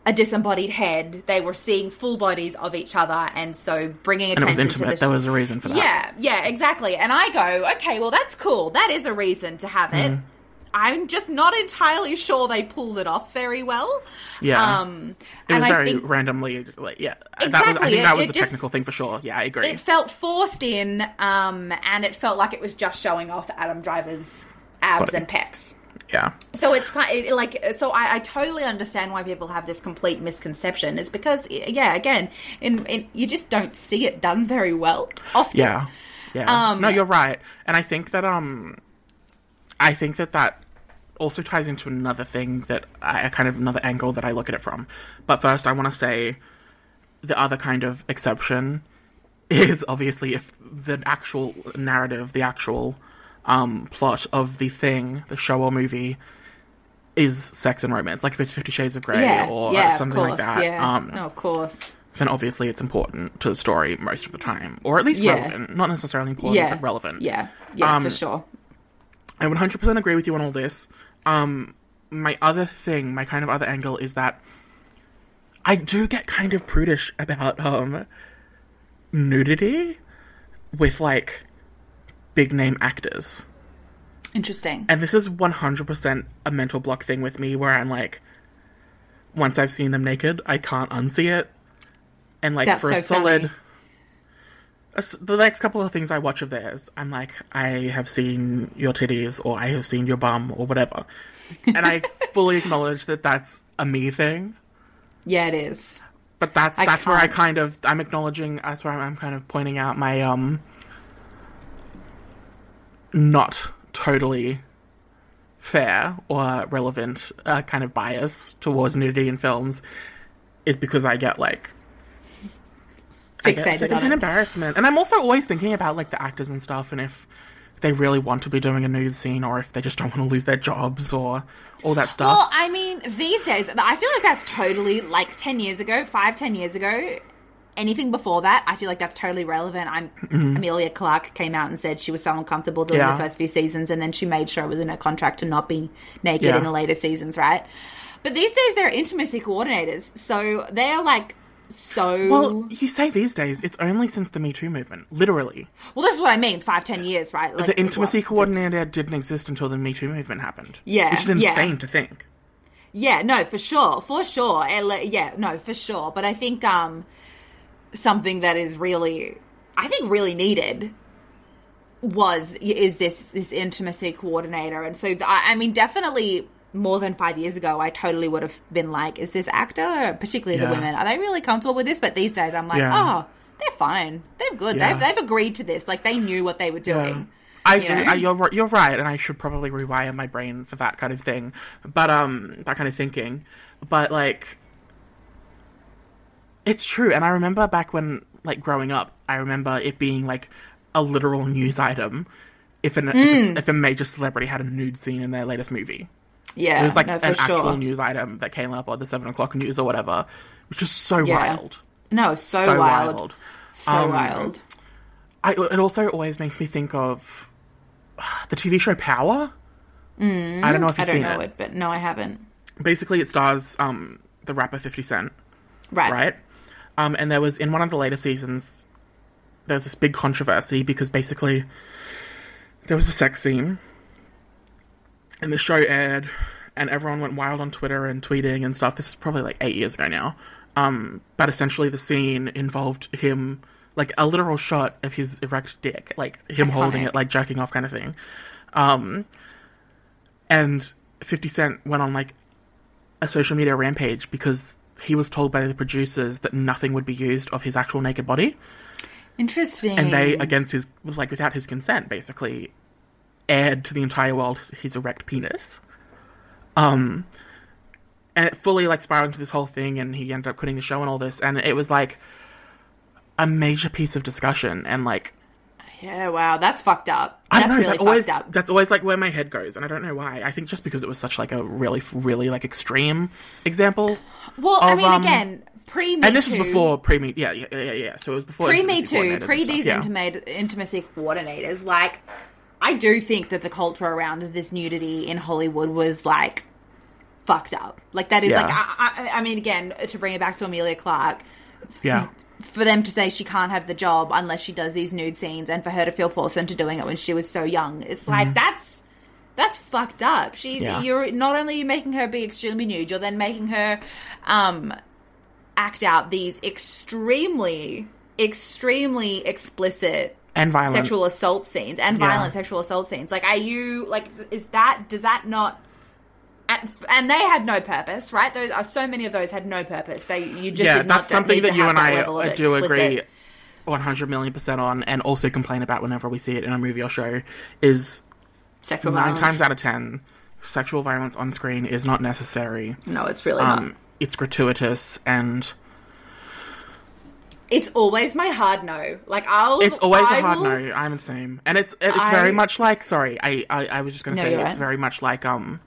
a disembodied head. They were seeing full bodies of each other, and so bringing And it was attention to intimate. the There was a reason for that. Yeah, yeah, exactly. And I go, okay, well, that's cool. That is a reason to have it. Mm. I'm just not entirely sure they pulled it off very well. Yeah. Um, It and was I very think randomly, like, yeah. That was, Exactly. I think that It- was it a just- technical thing for sure. Yeah, I agree. it felt forced in, um, and it felt like it was just showing off Adam Driver's abs Body. and pecs. Yeah. So it's kind of like, so I, I totally understand why people have this complete misconception. It's because, yeah, again, in, in you just don't see it done very well often. Yeah. Yeah. Um, no, you're right. And I think that, um, I think that that also ties into another thing that I, kind of another angle that I look at it from. But first, I want to say the other kind of exception is obviously if the actual narrative, the actual um, plot of the thing, the show or movie, is sex and romance. Like if it's Fifty Shades of Grey Yeah, or yeah, something of like course, that. Yeah. Um, no, of course. then obviously it's important to the story most of the time. Or at least Yeah. relevant. Not necessarily important, Yeah. but relevant. Yeah, yeah, Um, for sure. I one hundred percent agree with you on all this. Um, my other thing, my kind of other angle is that I do get kind of prudish about um, nudity with, like, big name actors. Interesting. And this is one hundred percent a mental block thing with me where I'm like, once I've seen them naked, I can't unsee it. And, like, That's for a so solid... funny. a s- The next couple of things I watch of theirs, I'm like, I have seen your titties, or I have seen your bum, or whatever. And I fully acknowledge that that's a me thing. Yeah, it is. But that's I that's where I can't- kind of... I'm acknowledging... That's where I'm kind of pointing out my, um... not totally fair or relevant uh, kind of bias towards nudity in films is because I get, like... I get Fixated on secondhand it. embarrassment. And I'm also always thinking about, like, the actors and stuff, and if they really want to be doing a nude scene, or if they just don't want to lose their jobs, or all that stuff. Well, I mean, these days, I feel like that's totally, like, ten years ago, five, ten years ago, anything before that, I feel like that's totally relevant. I'm Amelia Clark came out and said she was so uncomfortable doing Yeah. the first few seasons, and then she made sure it was in her contract to not be naked Yeah. in the later seasons, right? But these days, they're intimacy coordinators, so they're, like, so... Well, you say these days, it's only since the Me Too movement. Literally. Well, this is what I mean, five, ten years, right? Like, the intimacy what, it's- coordinator didn't exist until the Me Too movement happened. Yeah, Which is yeah. insane to think. Yeah, no, for sure, for sure. It- Yeah, no, for sure. But I think um, something that is really, I think, really needed was is this this intimacy coordinator, and so I, I mean, definitely more than five years ago, I totally would have been like, is this actor, particularly Yeah. the women, are they really comfortable with this? But these days, I'm like, Yeah. oh, they're fine, they're good, Yeah. they've they've agreed to this, like they knew what they were doing. I, You know? I you're ri- you're right, and I should probably rewire my brain for that kind of thing. But um, that kind of thinking. But like, it's true, and I remember back when, like, growing up, I remember it being like a literal news item if an if, Mm. a, if a major celebrity had a nude scene in their latest movie. Yeah, It was like no, an for sure. actual news item that came up on the seven o'clock news or whatever, which is so Yeah. wild. No, so, So wild. wild. So Um, wild. I, it also always makes me think of the T V show Power. Mm, I don't know if I you've don't seen know it. it, but no, I haven't. Basically, it stars um, the rapper fifty Cent, Right. right? Um, and there was, in one of the later seasons, there was this big controversy because basically there was a sex scene and the show aired and everyone went wild on Twitter and tweeting and stuff. This is probably like eight years ago now. Um, but essentially the scene involved him, like a literal shot of his erect dick, like him Iconic. holding it, like jerking off kind of thing. Um, and fifty Cent went on like a social media rampage because he was told by the producers that nothing would be used of his actual naked body. Interesting. And they, against his, like without his consent, basically aired to the entire world his erect penis. Um, and it fully like spiraled into this whole thing, and he ended up quitting the show and all this, and it was like a major piece of discussion, and like Yeah, wow, that's fucked up. I That's don't know, really that always, fucked up. that's always like where my head goes, and I don't know why. I think just because it was such like a really, really like extreme example. Well, I of, mean, um, again, pre Me And this Too, was before pre me, yeah, yeah, yeah, yeah. So it was before pre Me intimacy Too, coordinators pre and these stuff, yeah. intimate, intimacy coordinators. Like, I do think that the culture around this nudity in Hollywood was like fucked up. Like, that is, Yeah. like, I, I, I mean, again, to bring it back to Emilia Clarke, Yeah. for them to say she can't have the job unless she does these nude scenes, and for her to feel forced into doing it when she was so young, it's like, mm-hmm. that's that's fucked up. She's yeah. You're not only are you making her be extremely nude, you're then making her um, act out these extremely, extremely explicit and violent sexual assault scenes and yeah. violent sexual assault scenes. Like, are you like, is that does that not? And they had no purpose, right? Those are so many of those had no purpose. They you just yeah, did that's not something that you and I do explicit. agree one hundred million percent on, and also complain about whenever we see it in a movie or show. Is sexual nine violence. times out of ten, sexual violence on screen is not necessary. No, it's really um, not. It's gratuitous, and it's always my hard no. Like I'll. It's always I a hard will, no. I'm the same, and it's it's I, very much like. Sorry, I I, I was just going to no, say it's right. very much like um.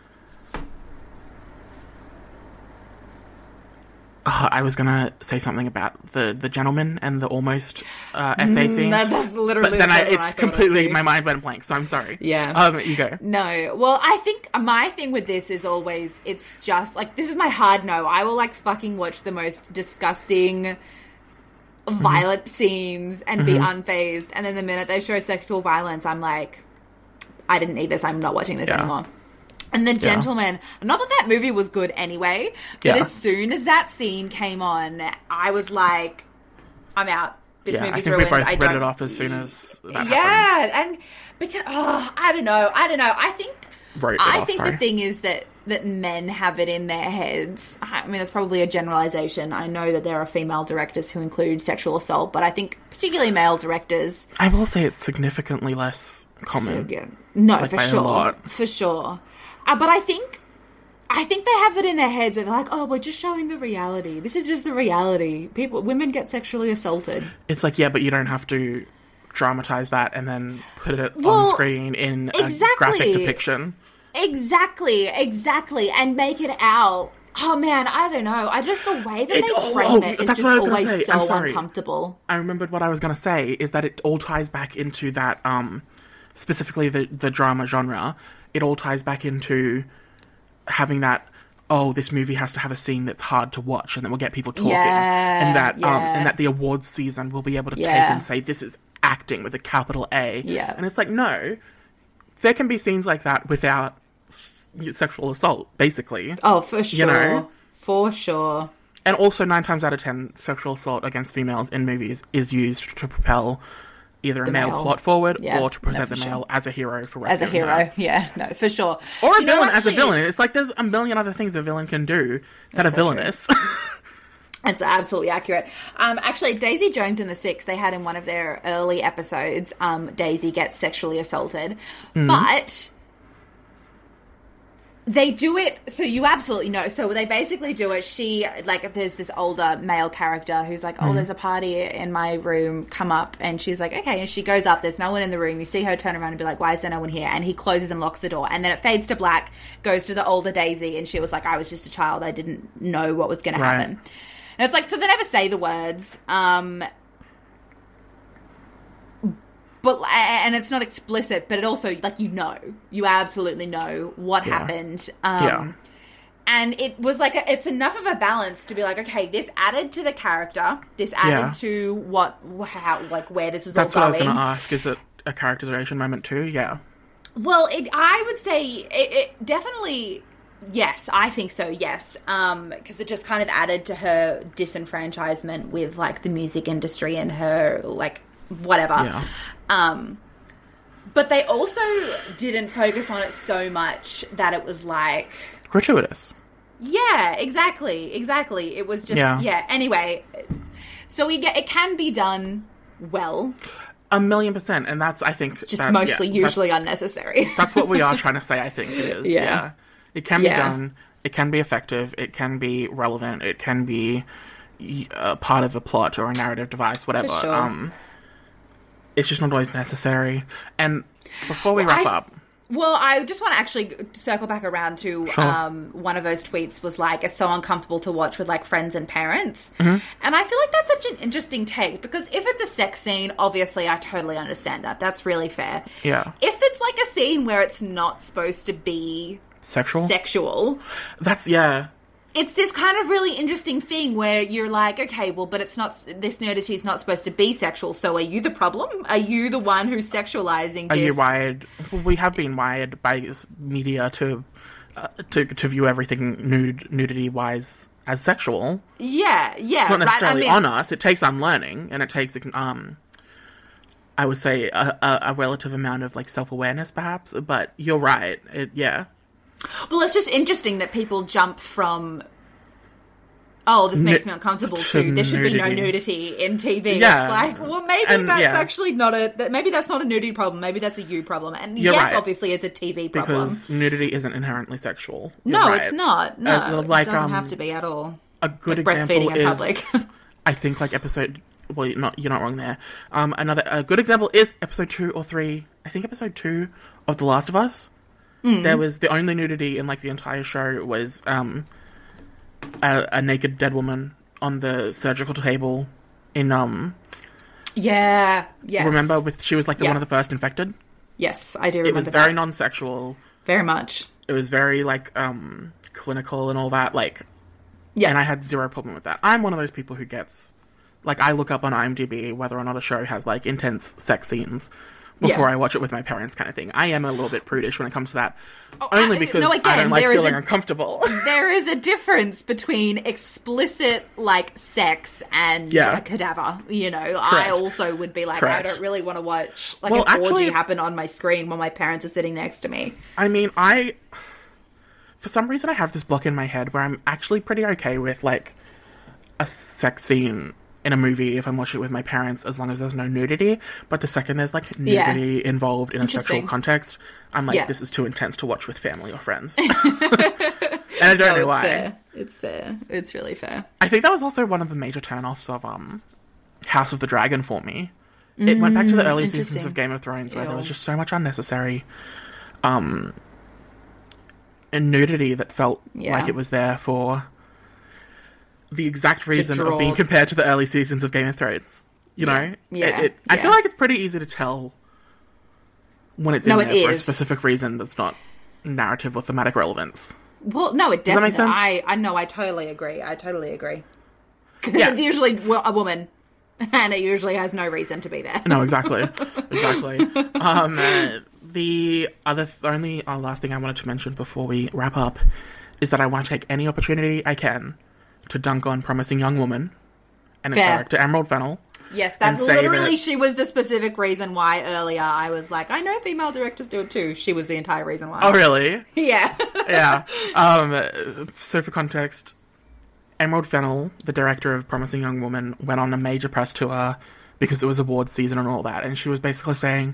Uh, I was gonna say something about the, the gentleman and the almost uh, essay scene. That, that's literally. But then the I, one it's I completely it my mind went blank. So I'm sorry. Yeah. Um, you go. No. Well, I think my thing with this is always it's just like this is my hard no. I will like fucking watch the most disgusting, violent mm-hmm. scenes and mm-hmm. be unfazed, and then the minute they show sexual violence, I'm like, I didn't need this. I'm not watching this yeah. anymore. And The Gentleman, yeah. not that that movie was good anyway, but yeah. as soon as that scene came on, I was like, I'm out. This yeah, movie's I think ruined. we both I read don't... it off as soon as that yeah, happened. and because, oh, I don't know. I don't know. I think, Wrote it I off, think sorry. the thing is that, that men have it in their heads. I mean, that's probably a generalization. I know that there are female directors who include sexual assault, but I think particularly male directors. I will say it's significantly less common. So, yeah. No, like for by sure. a lot. For sure. Uh, but I think I think they have it in their heads and they're like, oh, we're just showing the reality. This is just the reality. People, women get sexually assaulted. It's like, yeah, but you don't have to dramatize that and then put it well, on screen in exactly. a graphic depiction. Exactly, exactly. And make it out. Oh, man, I don't know. I just, the way that it, they oh, frame oh, it is that's just what I was always say. so I'm sorry. uncomfortable. I remembered what I was going to say, is that it all ties back into that, um, specifically the, the drama genre. It all ties back into having that, oh, this movie has to have a scene that's hard to watch and that will get people talking. Yeah, and that yeah. um, and that the awards season will be able to yeah. take and say, this is acting with a capital A. Yeah. And it's like, no, there can be scenes like that without s- sexual assault, basically. Oh, for sure. You know? For sure. And also, nine times out of ten, sexual assault against females in movies is used to propel either a the male, male plot forward yeah, or to present no, the male sure. as a hero for As a rescuing hero, her. yeah, no, for sure. Or Do a you know villain actually, as a villain. It's like there's a million other things a villain can do that are so villainous. It's absolutely accurate. Um, actually, Daisy Jones and the Six, they had in one of their early episodes, um, Daisy gets sexually assaulted. Mm-hmm. But they do it, so you absolutely know. So they basically do it. She, like, there's this older male character who's like, oh, mm-hmm. there's a party in my room, come up. And she's like, okay. And she goes up, there's no one in the room. You see her turn around and be like, why is there no one here? And he closes and locks the door. And then it fades to black, goes to the older Daisy. And she was like, I was just a child. I didn't know what was going right. to happen. And it's like, so they never say the words. Um... But, and it's not explicit, but it also, like, you know, you absolutely know what yeah. happened. Um, yeah. And it was like, a, it's enough of a balance to be like, okay, this added to the character, this added yeah. to what, how, like, where this was That's all going. That's what I was going to ask. Is it a characterization moment too? Yeah. Well, it, I would say it, it definitely, yes, I think so, yes. Um, because it just kind of added to her disenfranchisement with, like, the music industry and her, like, whatever. Yeah. Um, but they also didn't focus on it so much that it was like gratuitous. Yeah, exactly, exactly. It was just yeah. yeah. Anyway, so we get it can be done well. A million percent, and that's I think it's just that, mostly yeah, usually unnecessary. That's what we are trying to say. I think it is. Yeah, yeah. It can be yeah. done. It can be effective. It can be relevant. It can be a part of a plot or a narrative device. Whatever. For sure. Um, It's just not always necessary. And before we well, wrap I, up... Well, I just want to actually circle back around to sure. um, one of those tweets was like, it's so uncomfortable to watch with, like, friends and parents. Mm-hmm. And I feel like that's such an interesting take, because if it's a sex scene, obviously I totally understand that. That's really fair. Yeah. If it's, like, a scene where it's not supposed to be Sexual? sexual. That's, yeah. It's this kind of really interesting thing where you're like, okay, well, but it's not, this nudity is not supposed to be sexual, so are you the problem? Are you the one who's sexualizing Are this? you wired? Well, we have been wired by media to uh, to to view everything nude nudity wise as sexual. Yeah, yeah. It's not necessarily right? I mean, on us. It takes unlearning, and it takes um, I would say a, a, a relative amount of like self awareness, perhaps. But you're right. It, yeah. Well, it's just interesting that people jump from, oh, this makes me uncomfortable, to to there should be no nudity. nudity in T V. Yeah. It's like, well, maybe And, that's yeah. actually not a, that, maybe that's not a nudity problem. Maybe that's a you problem. And You're yes, right. obviously it's a T V problem. Because nudity isn't inherently sexual. You're no, right. it's not. No, Uh, like, it doesn't um, have to be at all. A good Like breastfeeding example in is, public. I think, like episode. Well, you're not you're not wrong there. Um, another a good example is episode two or three. I think episode two of The Last of Us. Mm. There was the only nudity in like the entire show was um a, a naked dead woman on the surgical table in um. Yeah. Yes. Remember, with she was like the Yeah. one of the first infected. Yes, I do remember It was that. very non-sexual. Very much. It was very like um clinical and all that. Like. Yeah. And I had zero problem with that. I'm one of those people who gets, like, I look up on IMDb whether or not a show has, like, intense sex scenes before Yeah. I watch it with my parents kind of thing. I am a little bit prudish when it comes to that. Only I- because no, I again, don't like there is feeling a- uncomfortable. There is a difference between explicit, like, sex and Yeah. a cadaver, you know. I Correct. also would be like, Correct. I don't really want to watch, like, Well, an orgy actually- happen on my screen while my parents are sitting next to me. I mean, I... For some reason, I have this block in my head where I'm actually pretty okay with, like, a sex scene in a movie if I'm watching it with my parents, as long as there's no nudity. But the second there's, like, Yeah. nudity involved in a sexual Interesting. context, I'm like, Yeah. this is too intense to watch with family or friends. And I don't know it's why. fair. It's fair. It's really fair. I think that was also one of the major turnoffs of um, House of the Dragon for me. It went back to the early seasons Mm, interesting. of Game of Thrones where there Ew. was just so much unnecessary um, and nudity that felt Yeah. like it was there for the exact reason of draw- being compared to the early seasons of Game of Thrones. You Yeah. know? Yeah. It, it, I Yeah. feel like it's pretty easy to tell when it's No, in it there for a is. specific reason that's not narrative or thematic relevance. Well, no, it that make definitely. sense? I, I know. I totally agree. I totally agree. 'Cause Yeah. it's usually wo- a woman, and it usually has no reason to be there. No, exactly, exactly. Um, uh, the other, th- only uh, last thing I wanted to mention before we wrap up is that I want to take any opportunity I can to dunk on Promising Young Woman and its Fair. director Emerald Fennell. Yes, and that's say literally, that- she was the specific reason why earlier I was like, I know female directors do it too. She was the entire reason why. Oh, really? Yeah. Yeah. Um, uh, so for context, Emerald Fennell, the director of Promising Young Woman, went on a major press tour because it was awards season and all that, and she was basically saying,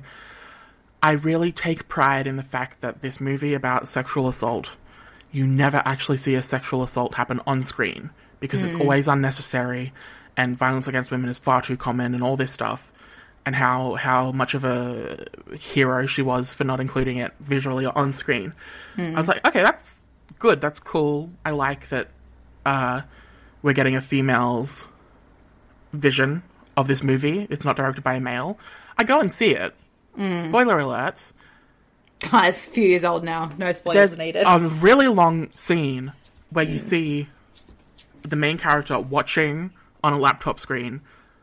I really take pride in the fact that this movie about sexual assault, you never actually see a sexual assault happen on screen because it's always unnecessary and violence against women is far too common and all this stuff, and how how much of a hero she was for not including it visually on screen. I was like, okay, that's good, that's cool. I like that uh, we're getting a female's vision of this movie. It's not directed by a male. I go and see it. Spoiler alerts. Guys, a few years old now. No spoilers There's needed. a really long scene where you see the main character watching on a laptop screen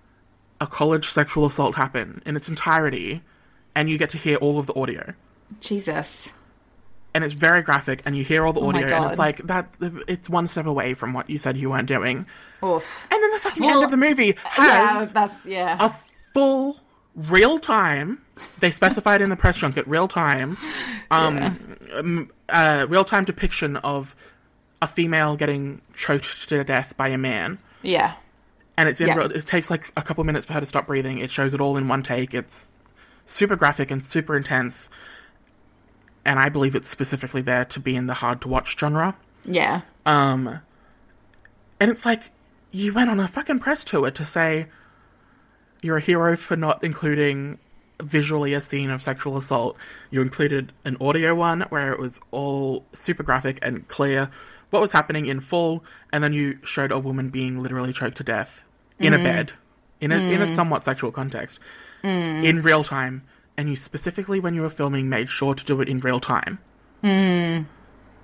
a college sexual assault happen in its entirety, and you get to hear all of the audio. Jesus. And it's very graphic, and you hear all the Oh my audio, and it's God. like, that. It's one step away from what you said you weren't doing. Oof. And then the fucking Well, end of the movie Yeah, has that's, yeah. a full real time. They specified in the press junket real time, um, um uh, real time depiction of a female getting choked to death by a man, yeah. and it's in. Yeah. real It takes like a couple minutes for her to stop breathing. It shows it all in one take. It's super graphic and super intense, and I believe it's specifically there to be in the hard to watch genre. Yeah. Um, and it's like, you went on a fucking press tour to say you're a hero for not including visually a scene of sexual assault. You included an audio one where it was all super graphic and clear what was happening in full, and then you showed a woman being literally choked to death in a bed, in a, in a somewhat sexual context, in real time, and you specifically, when you were filming, made sure to do it in real time.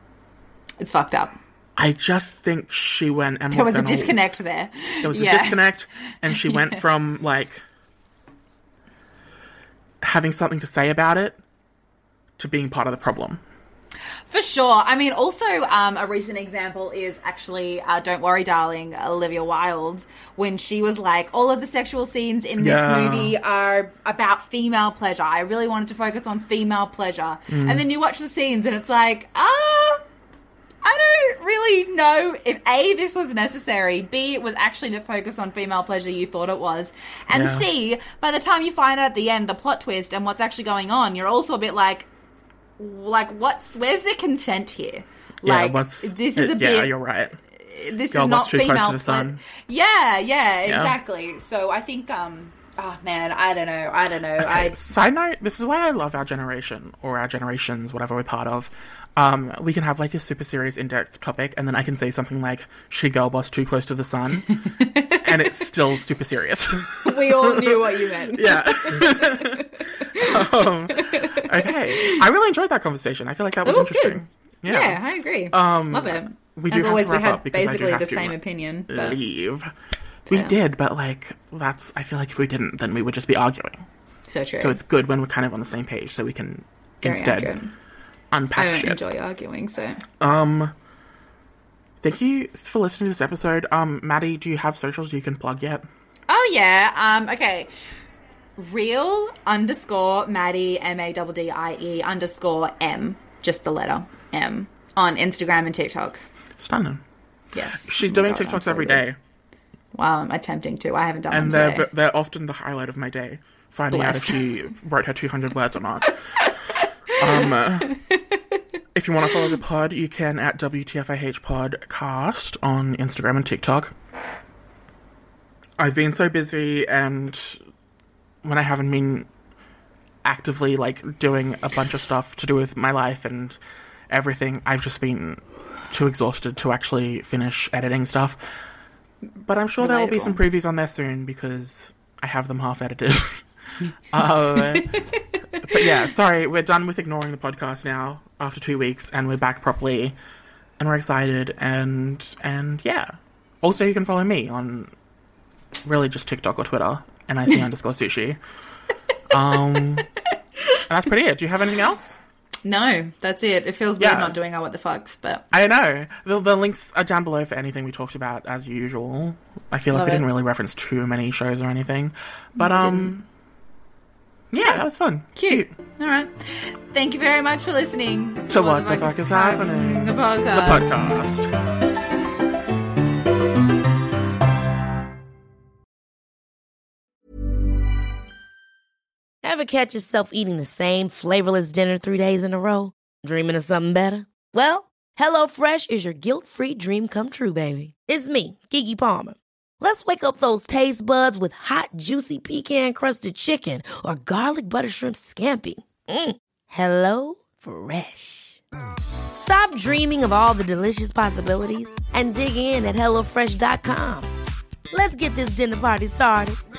It's fucked up. I just think she went and there was a disconnect there. There was yeah. a disconnect, and she went from like having something to say about it to being part of the problem. For sure. I mean, also um, a recent example is actually uh, Don't Worry, Darling, Olivia Wilde, when she was like, all of the sexual scenes in this yeah. movie are about female pleasure. I really wanted to focus on female pleasure. Mm. And then you watch the scenes and it's like, ah. I don't really know if A, this was necessary, B, it was actually the focus on female pleasure you thought it was, and yeah. C, by the time you find out at the end the plot twist and what's actually going on, you're also a bit like, like, what's, where's the consent here? Yeah, like, what's, this is a it, bit... Yeah, you're right. This Girl, is not too female close to the sun? Ple- yeah, yeah, yeah, exactly. So I think, um... oh, man, I don't know, I don't know. Okay, I... Side note, this is why I love our generation, or our generations, whatever we're part of. Um, we can have, like, this super serious, in-depth topic, and then I can say something like, she girl boss too close to the sun, and it's still super serious. We all knew what you meant. Yeah. um, okay. I really enjoyed that conversation. I feel like that was, was interesting. Good. Yeah. yeah, I agree. Um, love it. We do As have always, to we wrap had up because basically I do the have same to opinion. But... leave. We yeah. did, but, like, that's... I feel like if we didn't, then we would just be arguing. So true. So it's good when we're kind of on the same page, so we can Very instead accurate. unpack I don't shit. enjoy arguing, so... Um, thank you for listening to this episode. Um, Maddie, do you have socials you can plug yet? Oh, yeah. Um, okay. Real underscore Maddie, M A D D I E underscore M, just the letter M, on Instagram and TikTok. Stunning. Yes. She's Oh doing God, TikToks so every good. day. Well, I'm attempting to. I haven't done And one they're, today. they're often the highlight of my day, finding Bless. out if she wrote her two hundred words or not. um, uh, if you want to follow the pod, you can at W T F I H Podcast on Instagram and TikTok. I've been so busy, and when I haven't been actively, like, doing a bunch of stuff to do with my life and everything, I've just been too exhausted to actually finish editing stuff. But I'm sure there will be Relatable. some previews on there soon because I have them half edited. uh, but yeah, sorry, we're done with ignoring the podcast now after two weeks, and we're back properly, and we're excited, and and yeah. Also, you can follow me on really just TikTok or Twitter, N I C underscore sushi. Um, and that's pretty it. Do you have anything else? No, that's it. It feels weird Yeah. not doing our What the Fucks, but... I know. The, the links are down below for anything we talked about, as usual. I feel like Love we it. didn't really reference too many shows or anything. But, No, we um... yeah, that was fun. Cute. All right. Thank you very much for listening To What the Fuck Is Happening? The The podcast. podcast. Ever catch yourself eating the same flavorless dinner three days in a row? Dreaming of something better? Well, HelloFresh is your guilt-free dream come true, baby. It's me, Keke Palmer. Let's wake up those taste buds with hot, juicy pecan-crusted chicken or garlic butter shrimp scampi. Mm. Hello Fresh. Stop dreaming of all the delicious possibilities and dig in at HelloFresh dot com. Let's get this dinner party started.